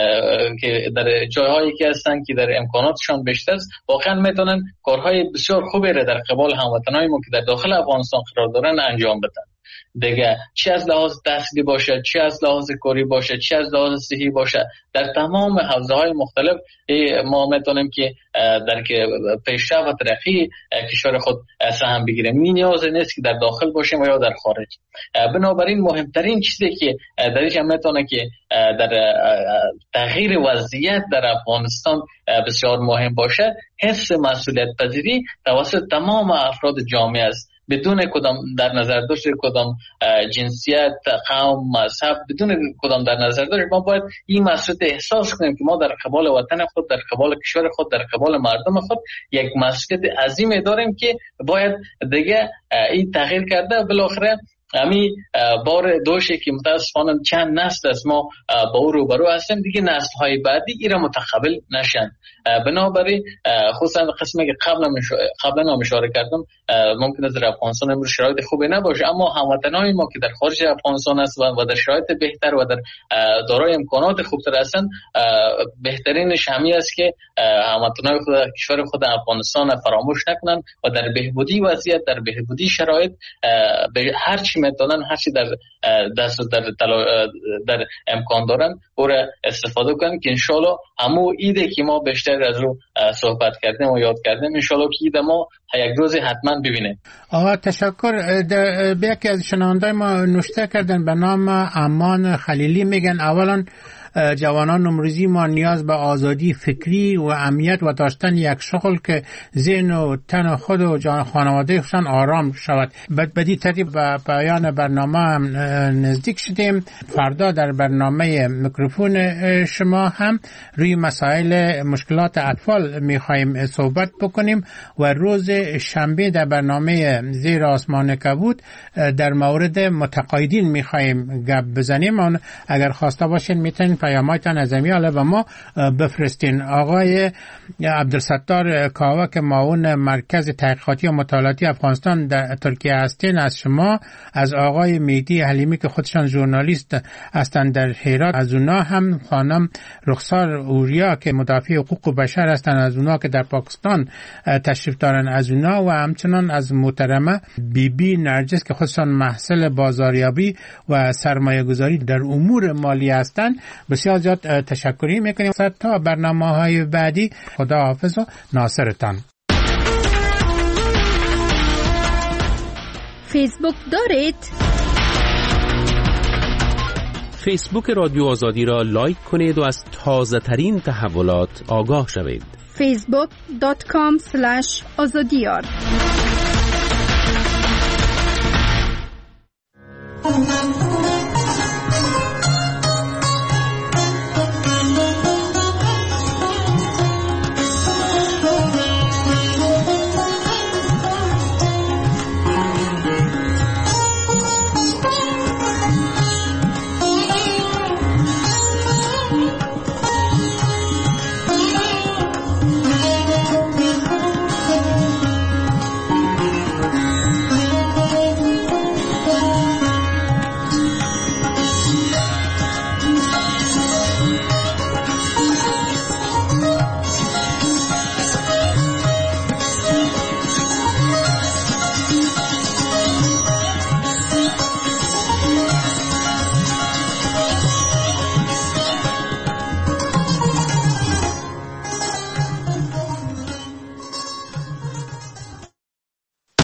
در جایهایی که هستن که در امکاناتشان بیشتر است، واقعا میتونن کارهای بسیار خوبی را در قبال هموطنهای ما که در داخل افغانستان قرار دارن انجام بدن. دیگه چه از لحاظ تحصیلی باشه، چه از لحاظ کاری باشه، چه از لحاظ صحی باشه، در تمام حوزه‌های مختلف ما میتونیم که در که پیشرفت و ترقی کشور خود سهم بگیریم. نیاز نیست که در داخل باشیم و یا در خارج. بنابراین مهمترین چیزی که در اینجا میتونه که در تغییر وضعیت در افغانستان بسیار مهم باشه، حس مسئولیت پذیری توسط تمام افراد جامعه است، بدون کدام در نظر داشت کدام جنسیت، قوم، مذهب، بدون کدام در نظر داشت ما باید این مسئولیت احساس کنیم که ما در قبال وطن خود، در قبال کشور خود، در قبال مردم خود یک مسئولیت عظیمی داریم که باید دیگه این تغییر کرده. بالاخره همین بار دوشی که متاسفانه چند نسل از ما با او روبرو هستیم، دیگه نسل های بعدی ایره متقبل نشن. بنابراین خصوصا قسمی که قبلا هم اشاره کردم، ممکن است در افغانستان امروز شرایط خوبی نباشه، اما هموطنان ما که در خارج افغانستان هست و در شرایط بهتر و در دارای امکانات خوبتر هستن، بهترینش همین است که هموطنان خود کشور خود افغانستان فراموش نکنن و در بهبودی وضعیت، در بهبودی شرایط به هر چی میتونن، هر چی در دست در امکان دارن او را استفاده کنن که انشالله همون ایده که ما بیشتر از رو صحبت کردیم و یاد کردیم، انشالله که ایده ما یک روز حتما ببینیم. آقا تشکر. به یکی از شنوندای ما نوشته کردن به نام امان خلیلی، میگن اولا جوانان امروزی ما نیاز به آزادی فکری و امنیت و داشتن یک شغل که ذهن و تن خود و جان خانوادهشان آرام شود. بدی ترتیب به پایان برنامه هم نزدیک شدیم. فردا در برنامه میکروفون شما هم روی مسائل مشکلات اطفال میخوایم صحبت بکنیم و روز شنبه در برنامه زیر آسمان کبود در مورد متقاعدین میخوایم گپ بزنیم. اگر خواسته باشین میتونین پیامایتان از امیال و ما بفرستین. آقای عبدالستار کاوه که معاون مرکز تحقیقاتی و مطالعاتی افغانستان در ترکیه هستین، از شما، از آقای مهدی حلیمی که خودشان ژورنالیست هستند در هرات، از اونا هم خانم رخسار اوریا که مدافع حقوق بشر هستند، از اونا که در پاکستان تشریف دارن، از اونا و همچنان از محترمه بیبی نرجس که خودشان محصل بازاریابی و سرمایه گذاری در امور مالی هستند. بسیار زیاد تشکری میکنیم. تا برنامه‌های بعدی، خدا حافظ و ناصرتان. فیسبوک دارید؟ فیسبوک رادیو آزادی را لایک کنید و از تازه ترین تحولات آگاه شوید. facebook.com/azadiyar